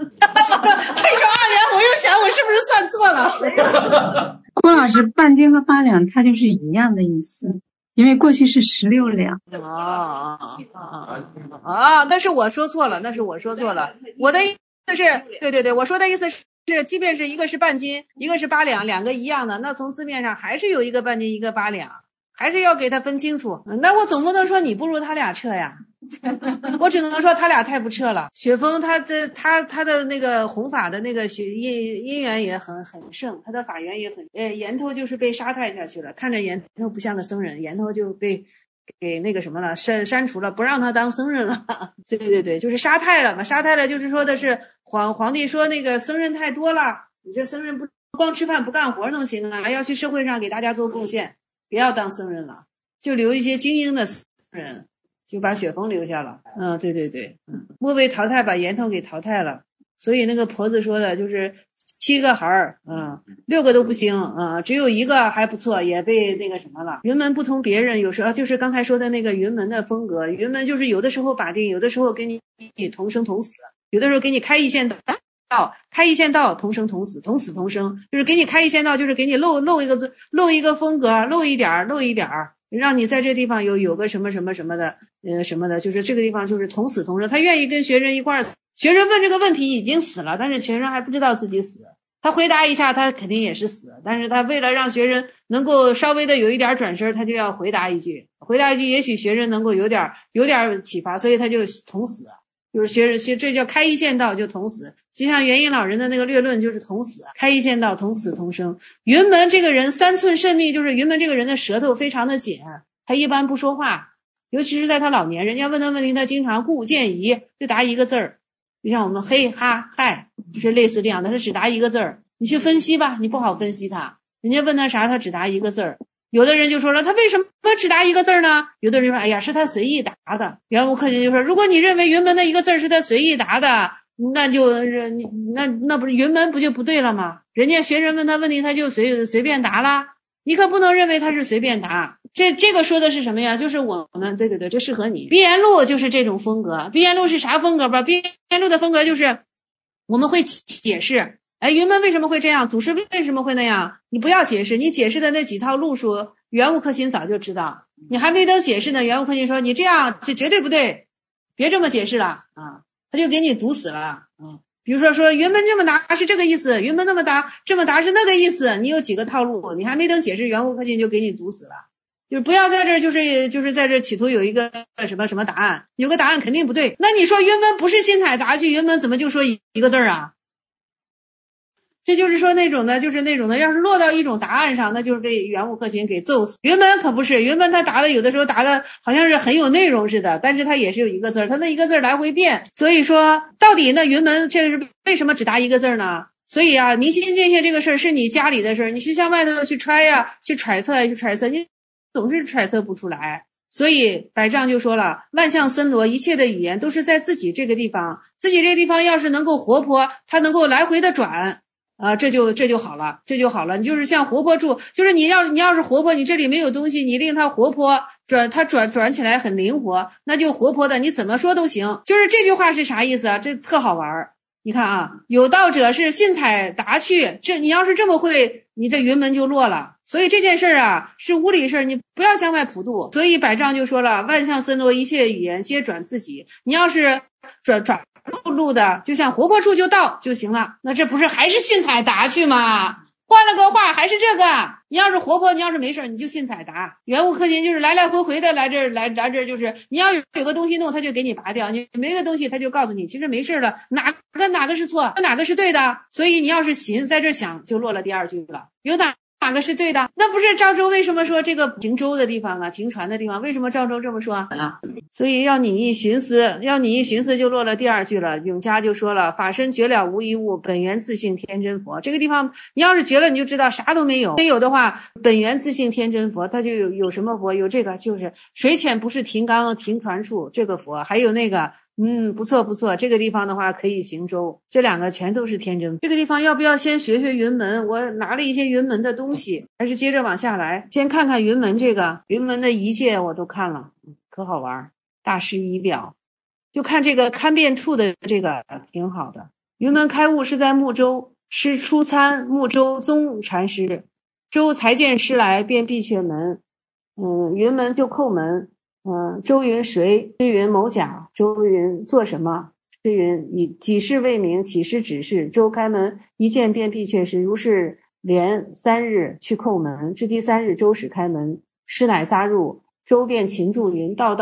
两，我又想我是不是算错了？ 郭老师，半斤和8两它就是一样的意思，因为过去是16两。 但是我说错了，我的意思是，对，我说的意思是，即便是一个是半斤，一个是8两，两个一样的，那从字面上还是有一个半斤，一个8两，还是要给他分清楚。那我总不能说你不如他俩撤呀， 我只能说他俩太不彻了。雪峰他的那个弘法的那个因缘也很盛，他的法缘也很岩头就是被杀害下去了，看着岩头不像个僧人，岩头就被给那个什么了，删除了，不让他当僧人了。对，就是杀太了嘛。杀太了就是说的是皇帝说那个僧人太多了，你这僧人不光吃饭不干活能行啊，要去社会上给大家做贡献，不要当僧人了，就留一些精英的僧人，就把雪峰留下了。对，末位淘汰把岩头给淘汰了。所以那个婆子说的就是7个孩儿，6个都不行只有1个还不错，也被那个什么了。云门不同别人，有时候就是刚才说的那个云门的风格，云门就是有的时候把定，有的时候给你同生同死，有的时候给你开一线道同生同死，同死同生，就是给你开一线道，就是给你露一个风格，露一点儿，让你在这地方有个什么什么什么的什么的，就是这个地方就是同死同生。他愿意跟学生一块儿死，学生问这个问题已经死了，但是学生还不知道自己死，他回答一下他肯定也是死，但是他为了让学生能够稍微的有一点转身，他就要回答一句，也许学生能够有点启发，所以他就同死，就是这叫开一线道就同死。就像元音老人的那个略论就是同死，开一线道同死同生。云门这个人3寸甚密，就是云门这个人的舌头非常的紧，他一般不说话，尤其是在他老年，人家问他问题他经常顾见疑，就答一个字儿，就像我们嘿哈嗨就是类似这样的，他只答一个字儿，你去分析吧，你不好分析他，人家问他啥他只答一个字儿。有的人就说了，他为什么只答一个字呢？有的人说，哎呀，是他随意答的。元悟克勤就说，如果你认为云门的一个字是他随意答的，那不是云门不就不对了吗？人家学生问他问题，他就随便答啦，你可不能认为他是随便答。这个说的是什么呀？就是我们对，这适合你。碧岩录就是这种风格。碧岩录是啥风格吧？碧岩录的风格就是我们会解释，云门为什么会这样，祖师为什么会那样，你不要解释，你解释的那几套路数元悟克勤早就知道，你还没等解释呢，元悟克勤说你这样这绝对不对，别这么解释了他就给你堵死了比如说云门这么答是这个意思，云门这么答是那个意思，你有几个套路，你还没等解释，元悟克勤就给你堵死了。就是不要在这儿就是在这企图有一个什么什么答案，有个答案肯定不对。那你说云门不是新采答去，云门怎么就说一个字啊？这就是说那种的，要是落到一种答案上，那就是被元悟克勤给揍死。云门可不是，云门他答的有的时候答的好像是很有内容似的，但是他也是有一个字，他那一个字来回变。所以说到底那云门这是为什么只答一个字呢？所以明心见性这个事儿是你家里的事儿，你去向外头去揣呀，去揣测，你总是揣测不出来。所以百丈就说了，万象森罗，一切的语言都是在自己这个地方，自己这个地方要是能够活泼，它能够来回的转这就好了，你就是像活泼处，就是你要是活泼，你这里没有东西，你令它活泼，它转起来很灵活，那就活泼的，你怎么说都行。就是这句话是啥意思啊？这特好玩。你看有道者是信采答去，你要是这么会，你这云门就落了。所以这件事是无理事，你不要向外普渡。所以百丈就说了，万象森罗，一切语言皆转自己，你要是转路的，就像活泼处就到就行了。那这不是还是信采答去吗？换了个话还是这个，你要是活泼，你要是没事你就信采答。元悟克勤就是来回的来这儿，就是你要有个东西弄，他就给你拔掉，你没个东西他就告诉你其实没事了，哪个是错，哪个是对的。所以你要是行在这想，就落了第二句了，有哪个是对的？那不是赵州为什么说这个停舟的地方停船的地方，为什么赵州这么说所以要你一寻思就落了第二句了。永嘉就说了，法身绝了无一物，本源自性天真佛。这个地方你要是绝了，你就知道啥都没有，没有的话，本源自性天真佛，它就有什么佛？有这个就是水浅不是停缸停船处，这个佛，还有那个不错，这个地方的话可以行舟，这两个全都是天真。这个地方要不要先学云门？我拿了一些云门的东西，还是接着往下来，先看看云门云门的一切我都看了，可好玩。大师仪表，就看这个勘辨处的这个挺好的。云门开悟是在木州，师出参木州宗禅师，周才见师来便闭却门，云门就叩门。周云谁？师云某甲。周云做什么？师云以几事未明，起师指示。周开门一见便闭却时，如是连3日去叩门，至第3日周始开门，师乃撒入。周便擒住云道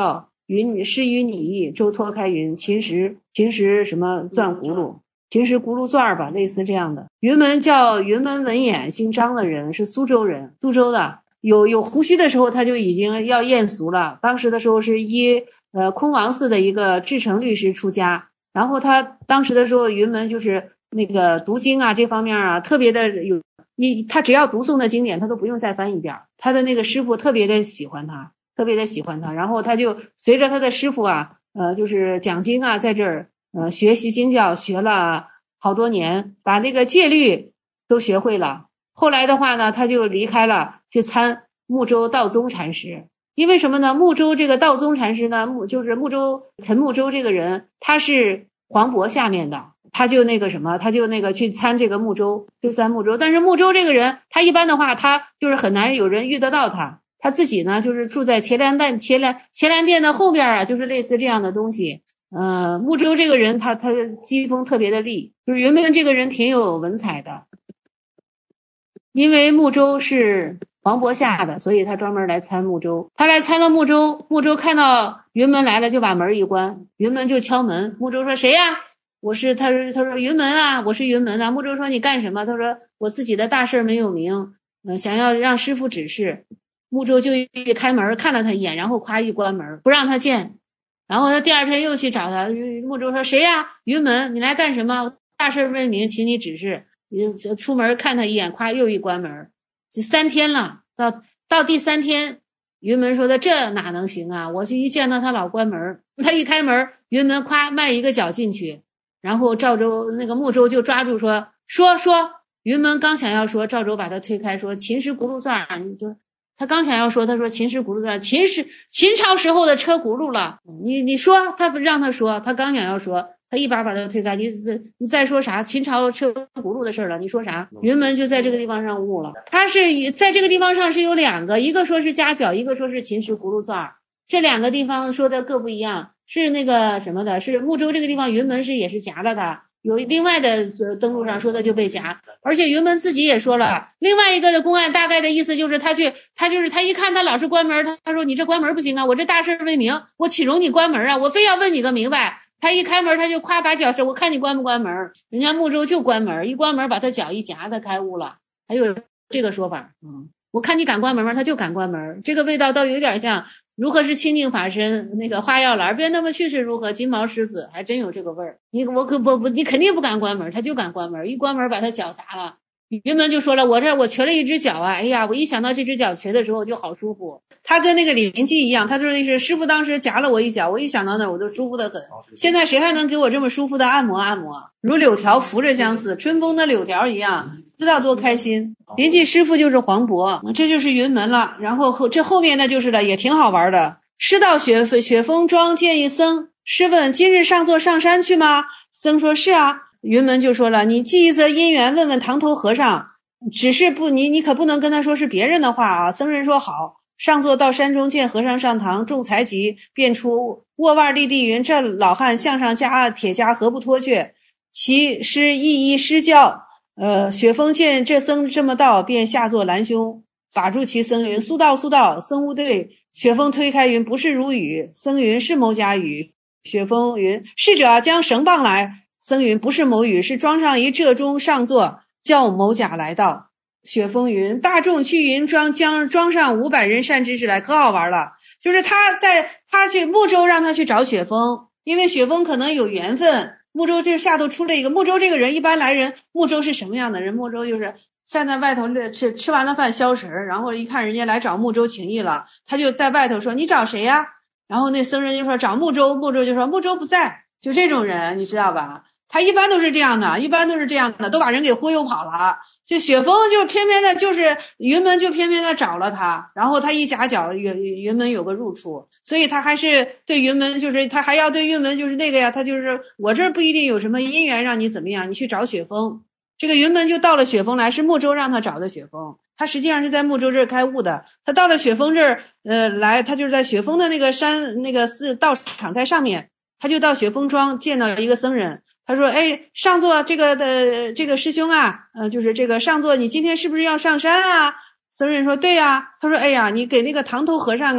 云施于你意，周脱开云，秦时什么钻葫芦，秦时葫芦钻吧，类似这样的。云门叫云门文衍，姓张的人，是苏州人，苏州的。有胡须的时候他就已经要艳俗了，当时的时候是依空王寺的一个至诚律师出家，然后他当时的时候云门就是那个读经啊这方面啊特别的有，他只要读诵的经典他都不用再翻一遍，他的那个师父特别的喜欢他，然后他就随着他的师父啊就是讲经啊，在这儿学习经教，学了好多年，把那个戒律都学会了。后来的话呢，他就离开了，去参睦州道宗禅师。因为什么呢？睦州这个道宗禅师呢，就是陈睦州这个人，他是黄渤下面的，他就那个去参这个睦州，但是睦州这个人，他一般的话，他就是很难有人遇得到他。他自己呢，就是住在伽蓝殿的后边啊，就是类似这样的东西。睦州这个人，他机锋特别的利，就是云门这个人挺有文采的。因为睦州是黄渤下的，所以他专门来参睦州。他来参了睦州，睦州看到云门来了，就把门一关，云门就敲门。睦州说：“谁呀？”他说云门啊，我是云门啊。睦州说：“你干什么？”他说：“我自己的大事没有名，想要让师父指示。”睦州就一开门看了他一眼，然后夸一关门，不让他见。然后他第二天又去找他，睦州说：“谁呀？云门，你来干什么？大事未明，请你指示。”出门看他一眼，夸又一关门。3天了，到第3天，云门说的这哪能行啊？我就一见到他老关门，他一开门，云门夸迈一个脚进去，然后睦州就抓住说，云门刚想要说，赵州把他推开说秦时轱辘钻，他刚想要说，他说秦时轱辘钻，秦朝时候的车轱辘了，你说，他让他说，他刚想要说。他一把他推开，你再说啥？秦朝车轱辘的事了，你说啥？云门就在这个地方上悟了。他是在这个地方上是有2个，一个说是夹角，一个说是秦时轱辘钻。这2个地方说的各不一样。是那个什么的，是睦州这个地方云门也是夹了他。有另外的登录上说的就被夹，而且云门自己也说了，另外一个的公案大概的意思就是他一看他老是关门，他说你这关门不行啊，我这大事未明，我岂容你关门啊？我非要问你个明白。他一开门他就夸把脚我看你关不关门，人家睦州就关门，一关门把他脚一夹，他开悟了。还有这个说法，我看你敢关门吗？他就敢关门。这个味道倒有点像如何是清净法身那个花药篮变那么去是如何金毛狮子，还真有这个味儿。你肯定不敢关门，他就敢关门，一关门把他脚砸了。云门就说了，我瘸了一只脚啊，哎呀，我一想到这只脚瘸的时候就好舒服。他跟那个李林记一样，他说的是师傅当时夹了我一脚，我一想到那儿我就舒服得很。现在谁还能给我这么舒服的按摩？如柳条扶着相似，春风的柳条一样，知道多开心。林记师傅就是黄渤，这就是云门了。然后这后面呢就是了，也挺好玩的。师到雪峰庄见一僧，师问今日上座上山去吗？僧说是啊。云门就说了，你记一则因缘，问问堂头和尚，只是你可不能跟他说是别人的话啊。僧人说好。上座到山中见和尚上堂，众才集，便出握腕立地云：这老汉项上加铁枷，何不脱却？其师一施教。雪峰见这僧这么道，便下作拦胸，把住其僧云：速道速道。僧勿对。雪峰推开云：不是如语。僧云：是某甲语。雪峰云：逝者将绳棒来。僧云：不是某语，是庄上一浙中上座，叫某甲来到。雪峰云：大众去云庄，将庄上500人善知识来，可好玩了。就是他去睦州让他去找雪峰，因为雪峰可能有缘分。睦州这下头出了一个睦州这个人，一般来人，睦州是什么样的人？睦州就是站在外头吃完了饭消食，然后一看人家来找睦州情谊了，他就在外头说你找谁呀？然后那僧人就说找睦州，睦州就说睦州不在，就这种人你知道吧？他一般都是这样的，都把人给忽悠跑了。这雪峰就偏偏的，就是云门就偏偏的找了他，然后他一夹脚，云门有个入处，所以他还是对云门，就是他还要对云门就是那个呀，他就是我这不一定有什么因缘让你怎么样，你去找雪峰。这个云门就到了雪峰来，是睦州让他找的雪峰，他实际上是在睦州这儿开悟的。他到了雪峰这儿来，他就是在雪峰的那个山那个寺道场在上面，他就到雪峰庄见到一个僧人。他说上座这个师兄啊，就是这个上座，你今天是不是要上山啊？僧人说对啊。他说哎呀，你给那个堂头和尚啊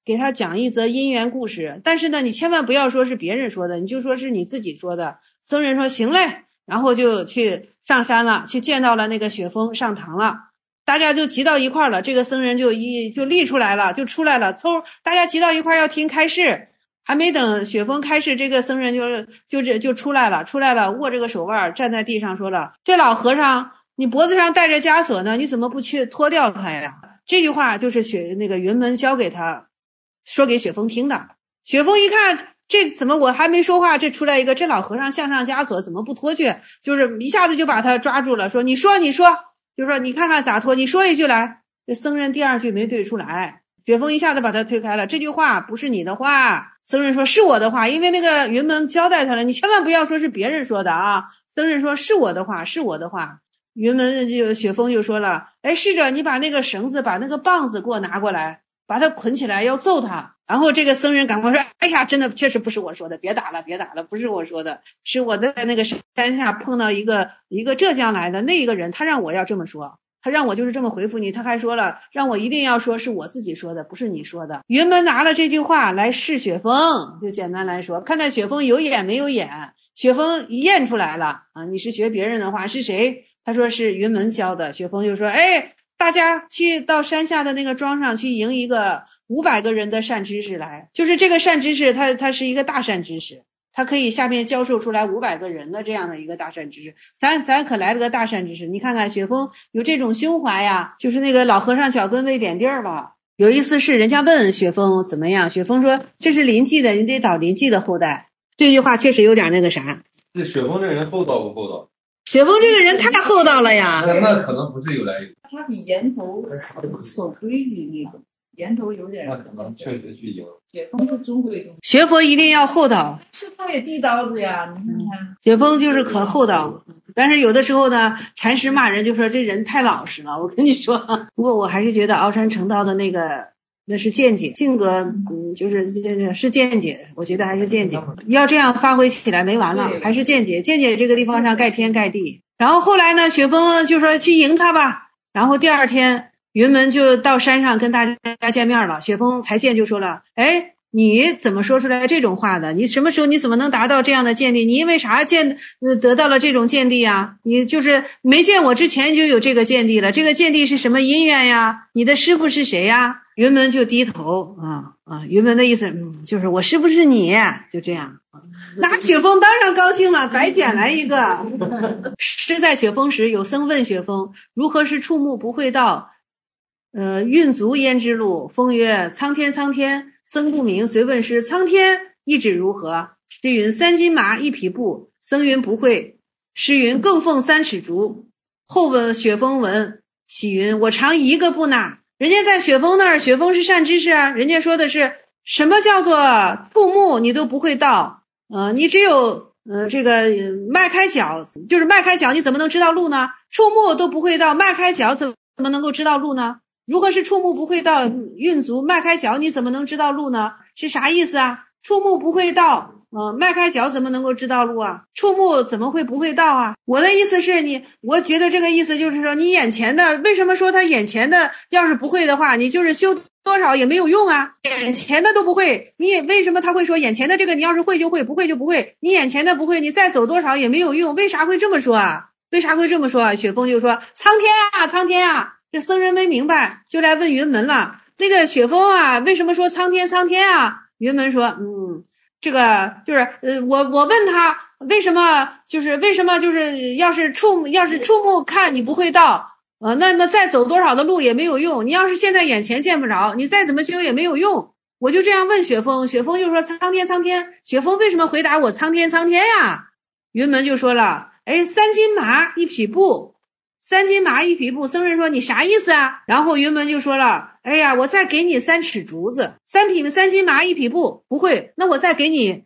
给他讲一则因缘故事，但是呢，你千万不要说是别人说的，你就说是你自己说的。僧人说行嘞，然后就去上山了，去见到了那个雪峰上堂了，大家就集到一块了，这个僧人就立出来了，就出来了，大家集到一块要听开示，还没等雪峰开示，这个僧人就出来了，握这个手腕站在地上说了：这老和尚，你脖子上带着枷锁呢，你怎么不去脱掉它呀？这句话就是那个云门教给他说给雪峰听的。雪峰一看，这怎么我还没说话，这出来一个，这老和尚项上枷锁怎么不脱去？就是一下子就把他抓住了，说你说，就说你看看咋脱，你说一句来。这僧人第二句没对出来，雪峰一下子把他推开了。这句话不是你的话。僧人说是我的话，因为那个云门交代他了，你千万不要说是别人说的啊。僧人说是我的话，是我的话。云门雪峰就说了，哎，侍者，你把那个绳子把那个棒子给我拿过来，把他捆起来要揍他。然后这个僧人赶快说，哎呀，真的确实不是我说的，别打了，不是我说的，是我在那个山下碰到一个浙江来的那一个人，他让我要这么说，他让我就是这么回复你，他还说了让我一定要说是我自己说的，不是你说的。云门拿了这句话来试雪峰，就简单来说，看看雪峰有眼没有眼。雪峰一验出来了啊，你是学别人的话，是谁？他说是云门教的。雪峰就说，哎，大家去到山下的那个庄上去迎一个500个人的善知识来，就是这个善知识它是一个大善知识，它可以下面教授出来500个人的这样的一个大善知识。咱可来了个大善知识，你看看雪峰有这种胸怀呀，就是那个老和尚脚跟未点地儿吧。有一次是人家问雪峰怎么样，雪峰说这是临济的，你得找临济的后代。这句话确实有点那个啥。 这雪峰这人厚道不厚道？ 雪峰这个人太厚道了呀。 那可能不是有来由。 他比岩头守规矩那种，岩头有点。 那可能确实去赢。 雪峰是中规中矩。 学佛一定要厚道。 是他也地道子呀，你看。 雪峰就是可厚道，但是有的时候呢，禅师骂人就说这人太老实了。我跟你说，不过我还是觉得鳌山成道的那是见解，性格是见解，我觉得还是见解，要这样发挥起来没完了，还是见解这个地方上盖天盖地。然后后来呢，雪峰就说去迎他吧，然后第二天云门就到山上跟大家见面了，雪峰才见就说了，哎，你怎么说出来这种话的？你什么时候你怎么能达到这样的见地？你因为啥得到了这种见地啊？你就是没见我之前就有这个见地了，这个见地是什么因缘呀？你的师父是谁呀？云门就低头云门的意思就是我师父是你，就这样。那雪峰当然高兴了，白捡来一个。师在雪峰时，有僧问雪峰如何是触目不会道，运足焉知路？峰曰苍天苍天。僧不明，遂问师苍天意指如何？师云3斤麻1匹布。僧云不会。师云更奉3尺竹。后问雪峰闻，喜云我常1个不拿。人家在雪峰那儿，雪峰是善知识啊，人家说的是什么叫做触目你都不会到，你只有这个迈开脚，就是迈开脚你怎么能知道路呢？触目都不会到，迈开脚怎么能够知道路呢？如何是触目不会到？运足迈开脚你怎么能知道路呢？是啥意思啊？触目不会到，迈开脚怎么能够知道路啊？触目怎么会不会到啊？我的意思是我觉得这个意思就是说，你眼前的，为什么说他眼前的要是不会的话，你就是修多少也没有用啊？眼前的都不会，你为什么他会说眼前的这个你要是会就会，不会就不会？你眼前的不会，你再走多少也没有用，为啥会这么说啊？为啥会这么说啊？雪峰就说苍天啊苍天啊。这僧人没明白，就来问云门了。那个雪峰啊，为什么说苍天苍天啊？云门说，这个就是我问他为什么就是要是触目看你不会到，那么再走多少的路也没有用。你要是现在眼前见不着，你再怎么修也没有用。我就这样问雪峰，雪峰就说苍天苍天。雪峰为什么回答我苍天苍天呀？云门就说了，哎，3斤麻1匹布。3斤麻1匹布。僧人说你啥意思啊？然后云门就说了，哎呀，我再给你3尺竹子，3斤麻1匹布，不会，那我再给你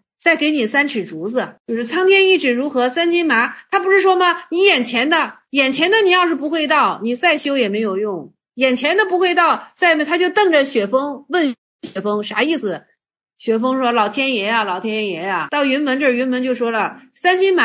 3尺竹子，就是苍天意指如何，3斤麻。他不是说吗？你眼前的你要是不会到，你再修也没有用。眼前的不会到，他就瞪着雪峰问雪峰啥意思？雪峰说老天爷啊老天爷啊。到云门这儿，云门就说了，3斤麻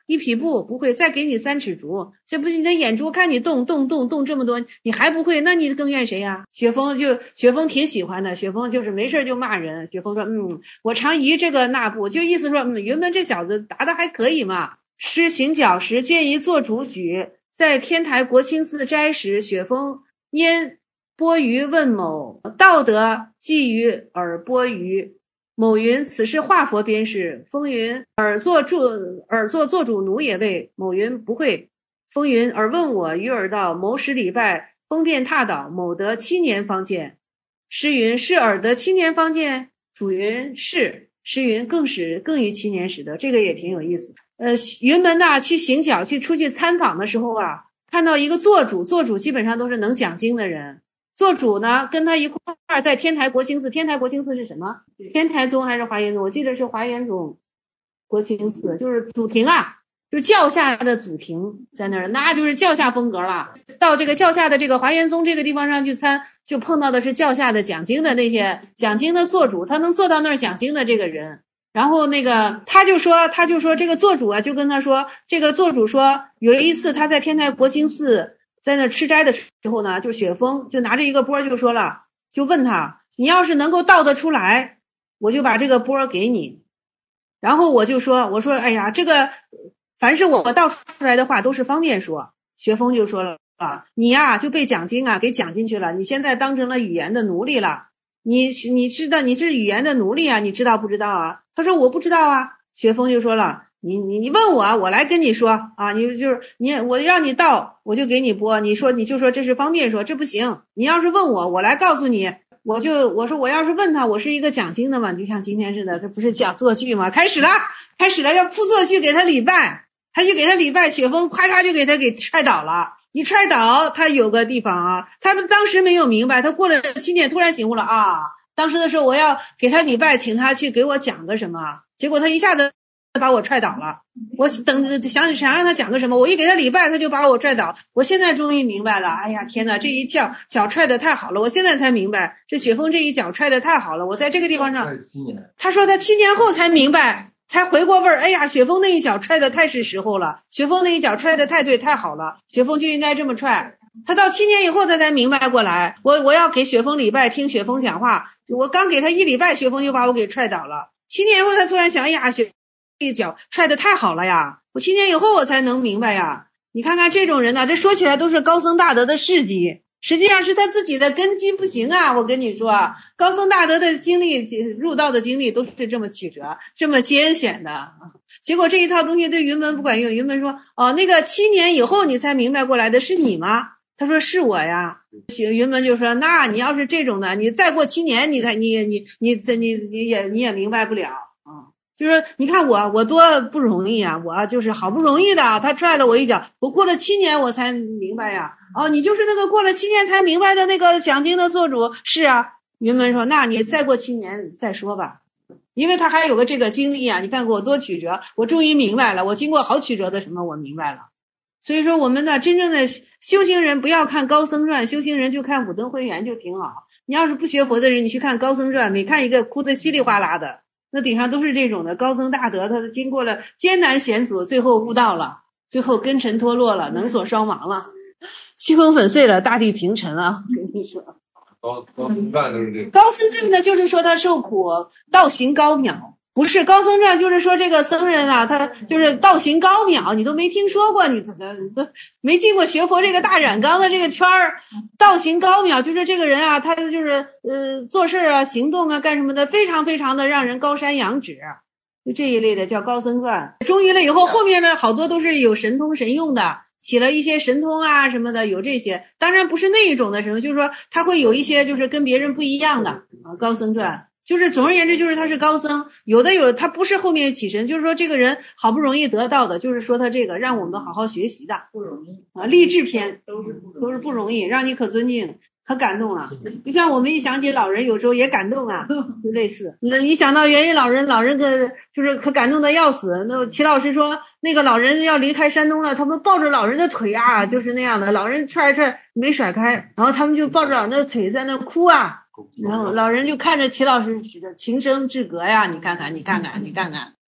1匹布不会，再给你3尺竹，这不你的眼珠看你动这么多，你还不会，那你更怨谁呀？雪峰挺喜欢的，雪峰就是没事就骂人。雪峰说我常移这个那步，就意思说云门这小子答的还可以嘛。师行脚时见一做主举，在天台国清寺斋时，雪峰拈钵盂问某道德寄于耳钵盂，某云此是化佛便是。风云耳作做主奴也未。某云不会。风云耳问我于耳道，某使礼拜，风便踏倒，某得7年方见。师云是耳得7年方见？主云是。师云更于7年使得。这个也挺有意思。云门呐，去行脚出去参访的时候啊，看到一个做主基本上都是能讲经的人。做主呢，跟他一块儿在天台国清寺。天台国清寺是什么？天台宗还是华严宗？我记得是华严宗国清寺，就是祖庭啊，就是教下的祖庭在那儿，那就是教下风格了。到这个教下的这个华严宗这个地方上去参，就碰到的是教下的讲经的那些讲经的做主，他能坐到那儿讲经的这个人。然后那个他就说这个做主啊，就跟他说，这个做主说有一次他在天台国清寺在那吃斋的时候呢，就雪峰就拿着一个钵就说了，就问他，你要是能够倒得出来，我就把这个钵给你。然后我说哎呀，这个凡是我倒出来的话都是方便说。雪峰就说了你呀就被讲经啊给讲进去了，你现在当成了语言的奴隶了。你知道你是语言的奴隶啊，你知道不知道啊？他说我不知道啊。雪峰就说了，你问我啊，我来跟你说啊，我让你倒，我就给你播。你就说这是方便说，这不行。你要是问我来告诉你。我说我要是问他，我是一个讲经的嘛，就像今天似的，这不是讲作剧吗？开始了，要铺作剧给他礼拜，他就给他礼拜，雪峰咔嚓就给他给踹倒了。一踹倒，他有个地方啊，他们当时没有明白，他过了7年突然醒悟了啊。当时的时候我要给他礼拜，请他去给我讲个什么，结果他一下子把我踹倒了。我想让他讲个什么，我一给他礼拜，他就把我踹倒。我现在终于明白了，哎呀天哪，这一脚踹得太好了，我现在才明白，这雪峰这一脚踹得太好了。我在这个地方上，他说他7年后才明白，才回过味儿。哎呀，雪峰那一脚踹得太是时候了，雪峰那一脚踹得太对太好了，雪峰就应该这么踹。他到7年以后他才明白过来，我要给雪峰礼拜，听雪峰讲话，我刚给他一礼拜，雪峰就把我给踹倒了。7年后他突然想，哎呀，雪一脚踹得太好了呀，我7年以后我才能明白呀。你看看这种人呢，这说起来都是高僧大德的事迹，实际上是他自己的根基不行啊。我跟你说，高僧大德的经历，入道的经历都是这么曲折这么艰险的，结果这一套东西对云门不管用。云门说那个7年以后你才明白过来的是你吗？他说是我呀。云门就说，那你要是这种的，你再过7年你也明白不了啊。就是你看我多不容易啊，我就是好不容易的，他踹了我一脚，我过了7年我才明白呀。你就是那个过了7年才明白的那个讲经的做主。是啊。云门说，那你再过7年再说吧，因为他还有个这个经历啊。你看我多曲折，我终于明白了，我经过好曲折的什么，我明白了。所以说我们呢，真正的修行人不要看高僧传，修行人就看五灯会元就挺好。你要是不学佛的人，你去看高僧传，每看一个哭得稀里哗啦的，那顶上都是这种的高僧大德，他经过了艰难险阻，最后悟道了，最后根尘脱落了，能所双亡了，西风粉碎了，大地平沉了。跟你说， 高僧传都是这个。 高僧传呢，就是说他受苦，道行高渺。不是高僧传，就是说这个僧人啊，他就是道行高渺，你都没听说过，你都没进过学佛这个大染缸的这个圈儿。道行高渺，就是这个人啊，他就是做事啊、行动啊、干什么的，非常非常的让人高山仰止，就这一类的叫高僧传。中于了以后，后面呢好多都是有神通神用的，起了一些神通啊什么的，有这些。当然不是那一种的神通，就是说他会有一些就是跟别人不一样的啊。高僧传就是总而言之，就是他是高僧，有他不是后面起神，就是说这个人好不容易得到的，就是说他这个让我们好好学习的， 不容易啊，励志篇都是不容易，让你可尊敬可感动了。就像我们一想起老人，有时候也感动啊，就类似。那你想到元一老人可感动的要死。那齐老师说，那个老人要离开山东了，他们抱着老人的腿啊，就是那样的，老人踹没甩开，然后他们就抱着老人的腿在那哭啊。然后老人就看着齐老师情深至格呀，你看看，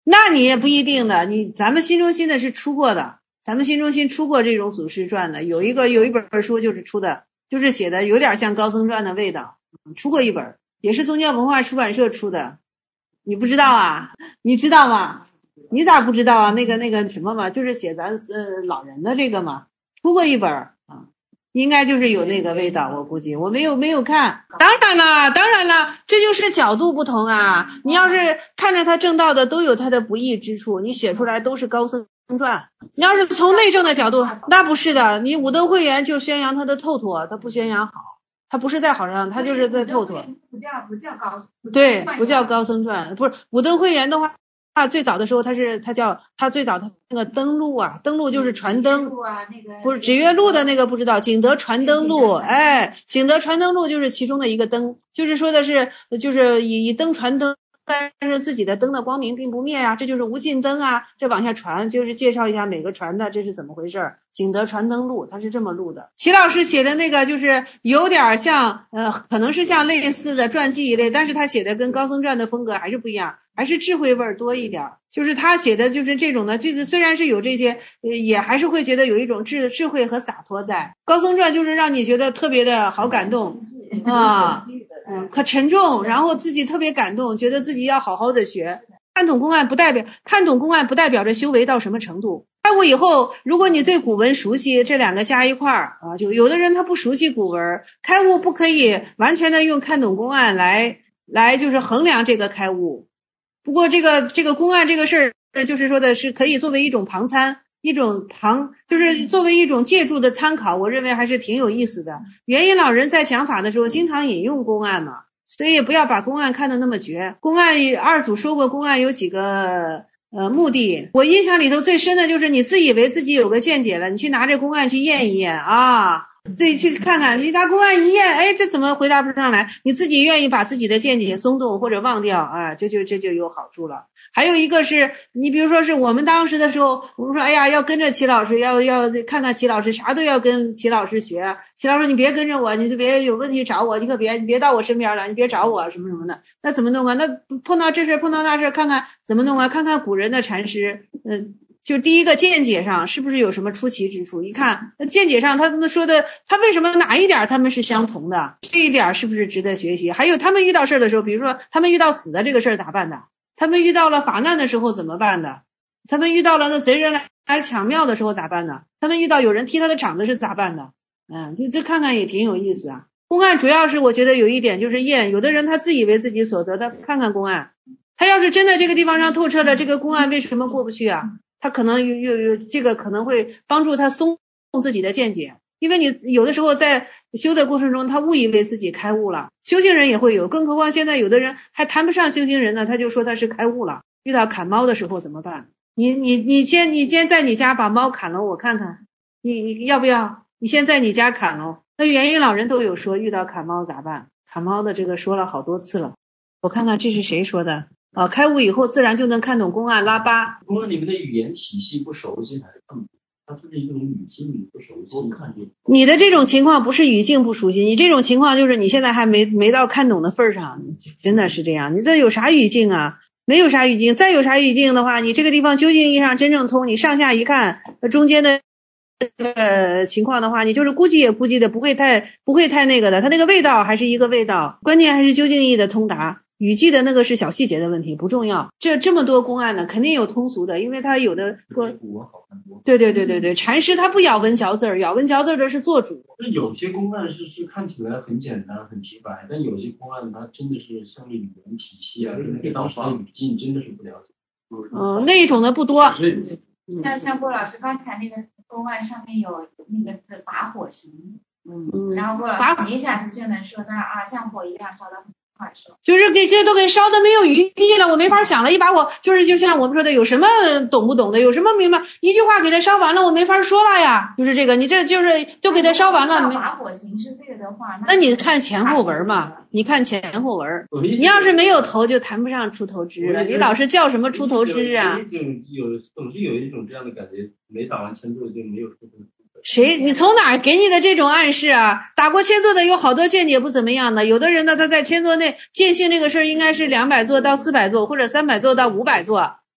那你也不一定的，咱们新中心的是出过的，咱们新中心出过这种祖师传的，有一本书就是出的，就是写的有点像高僧传的味道，出过一本，也是宗教文化出版社出的，你不知道啊？你知道吗？你咋不知道啊？那个什么嘛，就是写咱老人的这个嘛，出过一本啊，应该就是有那个味道，我估计我没有看。当然了，这就是角度不同啊。你要是看着他正道的都有他的不义之处，你写出来都是高僧传。你要是从内政的角度，那不是的，你武德会元就宣扬他的透脱，他不宣扬好。他不是在好上，他就是在透脱。 不叫高僧， 对，不叫高僧传，不是武德会元的话。他最早的时候，他最早他那个登录啊，登录就是传灯，不是指月录的那个不知道，景德传灯录，哎，景德传灯录就是其中的一个灯，就是说的是就是以灯传灯，但是自己的灯的光明并不灭啊，这就是无尽灯啊，这往下传就是介绍一下每个传的这是怎么回事。景德传灯录他是这么录的。齐老师写的那个就是有点像可能是像类似的传记一类，但是他写的跟高僧传的风格还是不一样，还是智慧味儿多一点，就是他写的就是这种的，这个虽然是有这些，也还是会觉得有一种智慧和洒脱在。高僧传就是让你觉得特别的好感动啊，可沉重，然后自己特别感动，觉得自己要好好的学。看懂公案不代表着修为到什么程度。开悟以后，如果你对古文熟悉，这两个加一块儿啊，就有的人他不熟悉古文，开悟不可以完全的用看懂公案来就是衡量这个开悟。不过这个公案这个事儿，就是说的是可以作为一种旁参，就是作为一种借助的参考，我认为还是挺有意思的。元音老人在讲法的时候经常引用公案嘛，所以也不要把公案看得那么绝。公案二祖说过，公案有几个目的，我印象里头最深的就是你自以为自己有个见解了，你去拿这公案去验一验啊，自己去看看，你拿公案一验，哎，这怎么回答不上来？你自己愿意把自己的见解松动或者忘掉啊，这就有好处了。还有一个是你比如说是我们当时的时候，我们说哎呀要跟着齐老师，要看看齐老师，啥都要跟齐老师学。齐老师你别跟着我，你就别有问题找我，你别到我身边了，你别找我什么什么的。那怎么弄啊？那碰到这事碰到那事，看看怎么弄啊？看看古人的禅师，就第一个见解上是不是有什么出奇之处？一看见解上他们说的，他为什么哪一点他们是相同的？这一点是不是值得学习？还有他们遇到事的时候，比如说他们遇到死的这个事儿咋办的？他们遇到了法难的时候怎么办的？他们遇到了那贼人来抢庙的时候咋办的？他们遇到有人踢他的场子是咋办的？就这看看也挺有意思啊。公案主要是我觉得有一点就是验，有的人他自以为自己所得，他看看公案，他要是真的这个地方上透彻了，这个公案为什么过不去啊？他可能有这个可能会帮助他松自己的见解，因为你有的时候在修的过程中，他误以为自己开悟了。修行人也会有，更何况现在有的人还谈不上修行人呢，他就说他是开悟了。遇到砍猫的时候怎么办？你先在你家把猫砍了，我看看，你要不要？你先在你家砍了。那元音老人都有说，遇到砍猫咋办？砍猫的这个说了好多次了，我看看这是谁说的。开悟以后自然就能看懂公案拉巴。 公案里面的语言体系不熟悉还是看不懂，它是一种语境不熟悉。 你的这种情况不是语境不熟悉，你这种情况就是你现在还没到看懂的份上，真的是这样。你这有啥语境啊？没有啥语境，再有啥语境的话，你这个地方究竟意义上真正通，你上下一看，中间的情况的话，你就是估计也估计的不会太那个的，它那个味道还是一个味道，关键还是究竟意的通达。语句的那个是小细节的问题，不重要。这么多公案呢，肯定有通俗的，因为他有的对，禅师他不咬文嚼字儿，咬文嚼字的是做主。 有些公案是看起来很简单很直白，但有些公案它真的是像语言体系啊，对当时的语境真的是不了解。 那一种的不多。 像郭老师刚才那个公案上面有那个字拔火行，然后郭老师一下子就能说那像火一样烧得很。 就是都给烧的没有余地了，我没法想了。一把火就像我们说的，有什么懂不懂的，有什么明白？一句话给他烧完了，我没法说了呀。就是这个，你这就是都给他烧完了。 拔火形式这个的话， 那你看前后文嘛，你看前后文。你要是没有头，就谈不上出头之了。你老是叫什么出头之啊？ 总是有一种这样的感觉，没打完签奏就没有出头之。 谁？你从哪儿给你的这种暗示啊？打过签奏的有好多见解不怎么样的，有的人呢，他在签奏内见性这个事儿应该是200座到400座，或者300座到500座，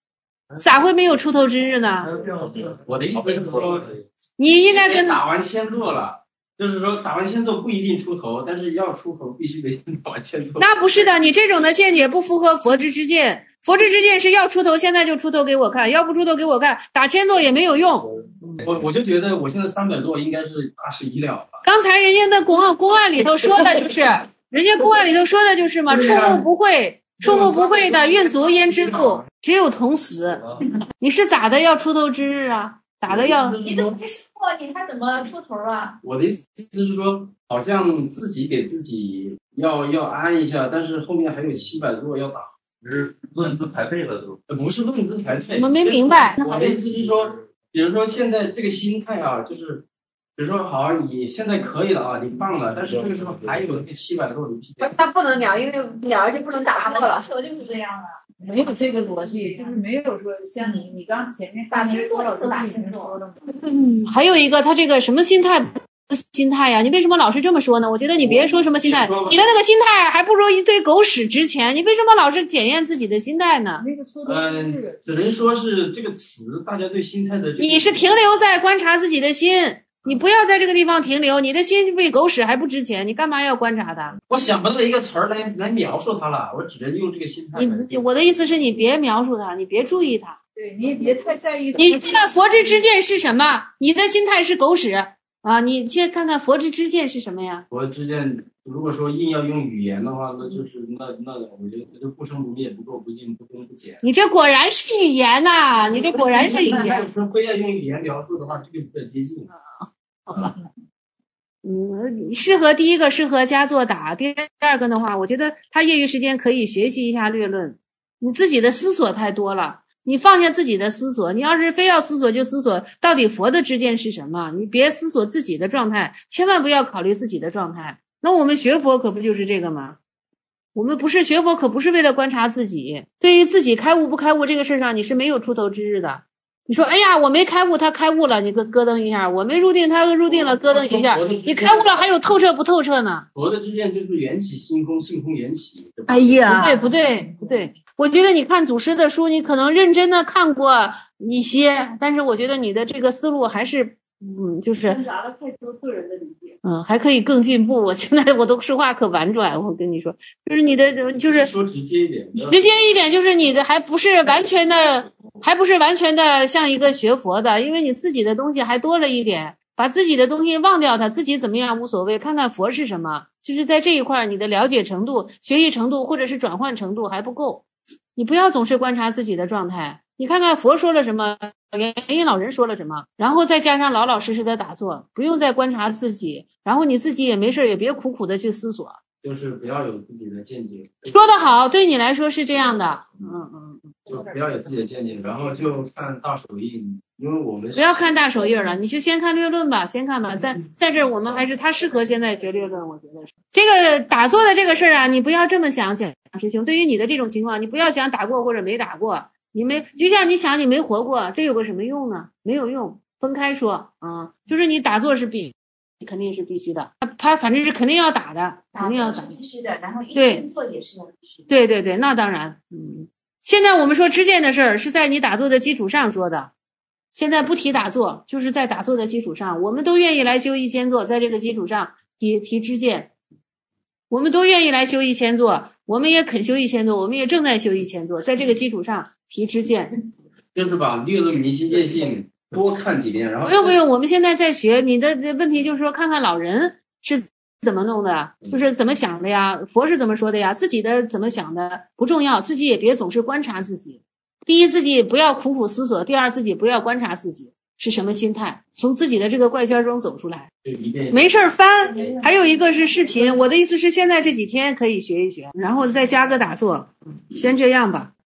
咋会没有出头之日呢？ 我的意思是说， 你应该跟打完千座了，就是说打完千座不一定出头，但是要出头必须得打完千座。 那不是的，你这种的见解不符合佛之之见。佛之之见是要出头，现在就出头给我看，要不出头给我看，打千座也没有用。 我就觉得我现在300座应该是大势已了了。 刚才人家的公案里头说的就是，人家公案里头说的就是嘛，触目不会的运足焉知路，只有同死。你是咋的要出头之日啊？咋的要？ 你都没试过，你还怎么出头啊？ 我的意思是说，好像自己给自己要安一下，但是后面还有700座要打。 是论资排辈了都， 不是论资排辈。 我没明白。 我的意思是说，比如说现在这个心态啊，就是，比如说好，你现在可以了啊，你放了，但是这个时候还有那个700座你他不能秒，因为秒就不能打破了。 球就是这样的， 没有这个逻辑，就是没有说像你刚前面打千座就是打千座。 还有一个他这个什么心态呀？你为什么老是这么说呢？我觉得你别说什么心态，你的那个心态还不如一堆狗屎值钱。你为什么老是检验自己的心态呢？ 只能说是这个词，大家对心态的。 你是停留在观察自己的心，你不要在这个地方停留。你的心被狗屎还不值钱，你干嘛要观察它？ 我想不到一个词儿来描述它了，我只能用这个心态。 我的意思是你别描述它，你别注意它。 对，你也别太在意。 你这个佛之之见是什么？你的心态是狗屎。啊，你先看看佛之之见是什么呀？ 佛之见，如果说硬要用语言的话，那就是那我觉得就不生不灭，不垢不净，不增不减。 你这果然是语言呐、你这果然是语言。 如果非要用语言描述的话，这个比较接近。 好吧。适合第一个适合佳作打，第二个的话，我觉得他业余时间可以学习一下略论。你自己的思索太多了。你放下自己的思索，你要是非要思索就思索到底佛的知见是什么，你别思索自己的状态，千万不要考虑自己的状态。那我们学佛可不就是这个吗？我们不是学佛可不是为了观察自己，对于自己开悟不开悟这个事上你是没有出头之日的。你说哎呀我没开悟他开悟了，你咯噔一下，我没入定他入定了，咯噔一下，你开悟了还有透彻不透彻呢？ 佛的知见就是缘起性空，性空缘起。 哎呀不对我觉得你看祖师的书，你可能认真的看过一些，但是我觉得你的这个思路还是，就是挣扎了太多个人的理解， 还可以更进步。我现在我都说话可婉转，我跟你说，就是你的就是说直接一点，就是你的还不是完全的像一个学佛的，因为你自己的东西还多了一点，把自己的东西忘掉它，自己怎么样无所谓，看看佛是什么，就是在这一块你的了解程度、学习程度或者是转换程度还不够。你不要总是观察自己的状态，你看看佛说了什么，元音老人说了什么，然后再加上老老实实的打坐，不用再观察自己，然后你自己也没事也别苦苦的去思索， 就是不要有自己的见解。 说得好，对你来说是这样的。 就不要有自己的见解，然后就看大手印，因为我们不要看大手印了，你就先看略论吧，先看吧。在这儿我们还是他适合现在学略论，我觉得是这个打坐的这个事儿啊，你不要这么想，师兄。对于你的这种情况，你不要想打过或者没打过，就像你想你没活过，这有个什么用呢？没有用。分开说啊，就是你打坐是肯定是必须的，他反正是肯定要打的，肯定要打， 必须的。然后一边做也是要必须的。 对，那当然，现在我们说知见的事儿是在你打坐的基础上说的，现在不提打坐，就是在打坐的基础上，我们都愿意来修1000座，在这个基础上提知见，我们都愿意来修1000座，我们也肯修1000座，我们也正在修1000座，在这个基础上提知见， 就是把略论明心见性多看几遍，然后不用，我们现在在学，你的问题就是说看看老人是怎么弄的，就是怎么想的呀，佛是怎么说的呀，自己的怎么想的不重要，自己也别总是观察自己。第一，自己不要苦苦思索；第二，自己不要观察自己是什么心态，从自己的这个怪圈中走出来。没事翻。还有一个是视频，我的意思是现在这几天可以学一学，然后再加个打坐，先这样吧。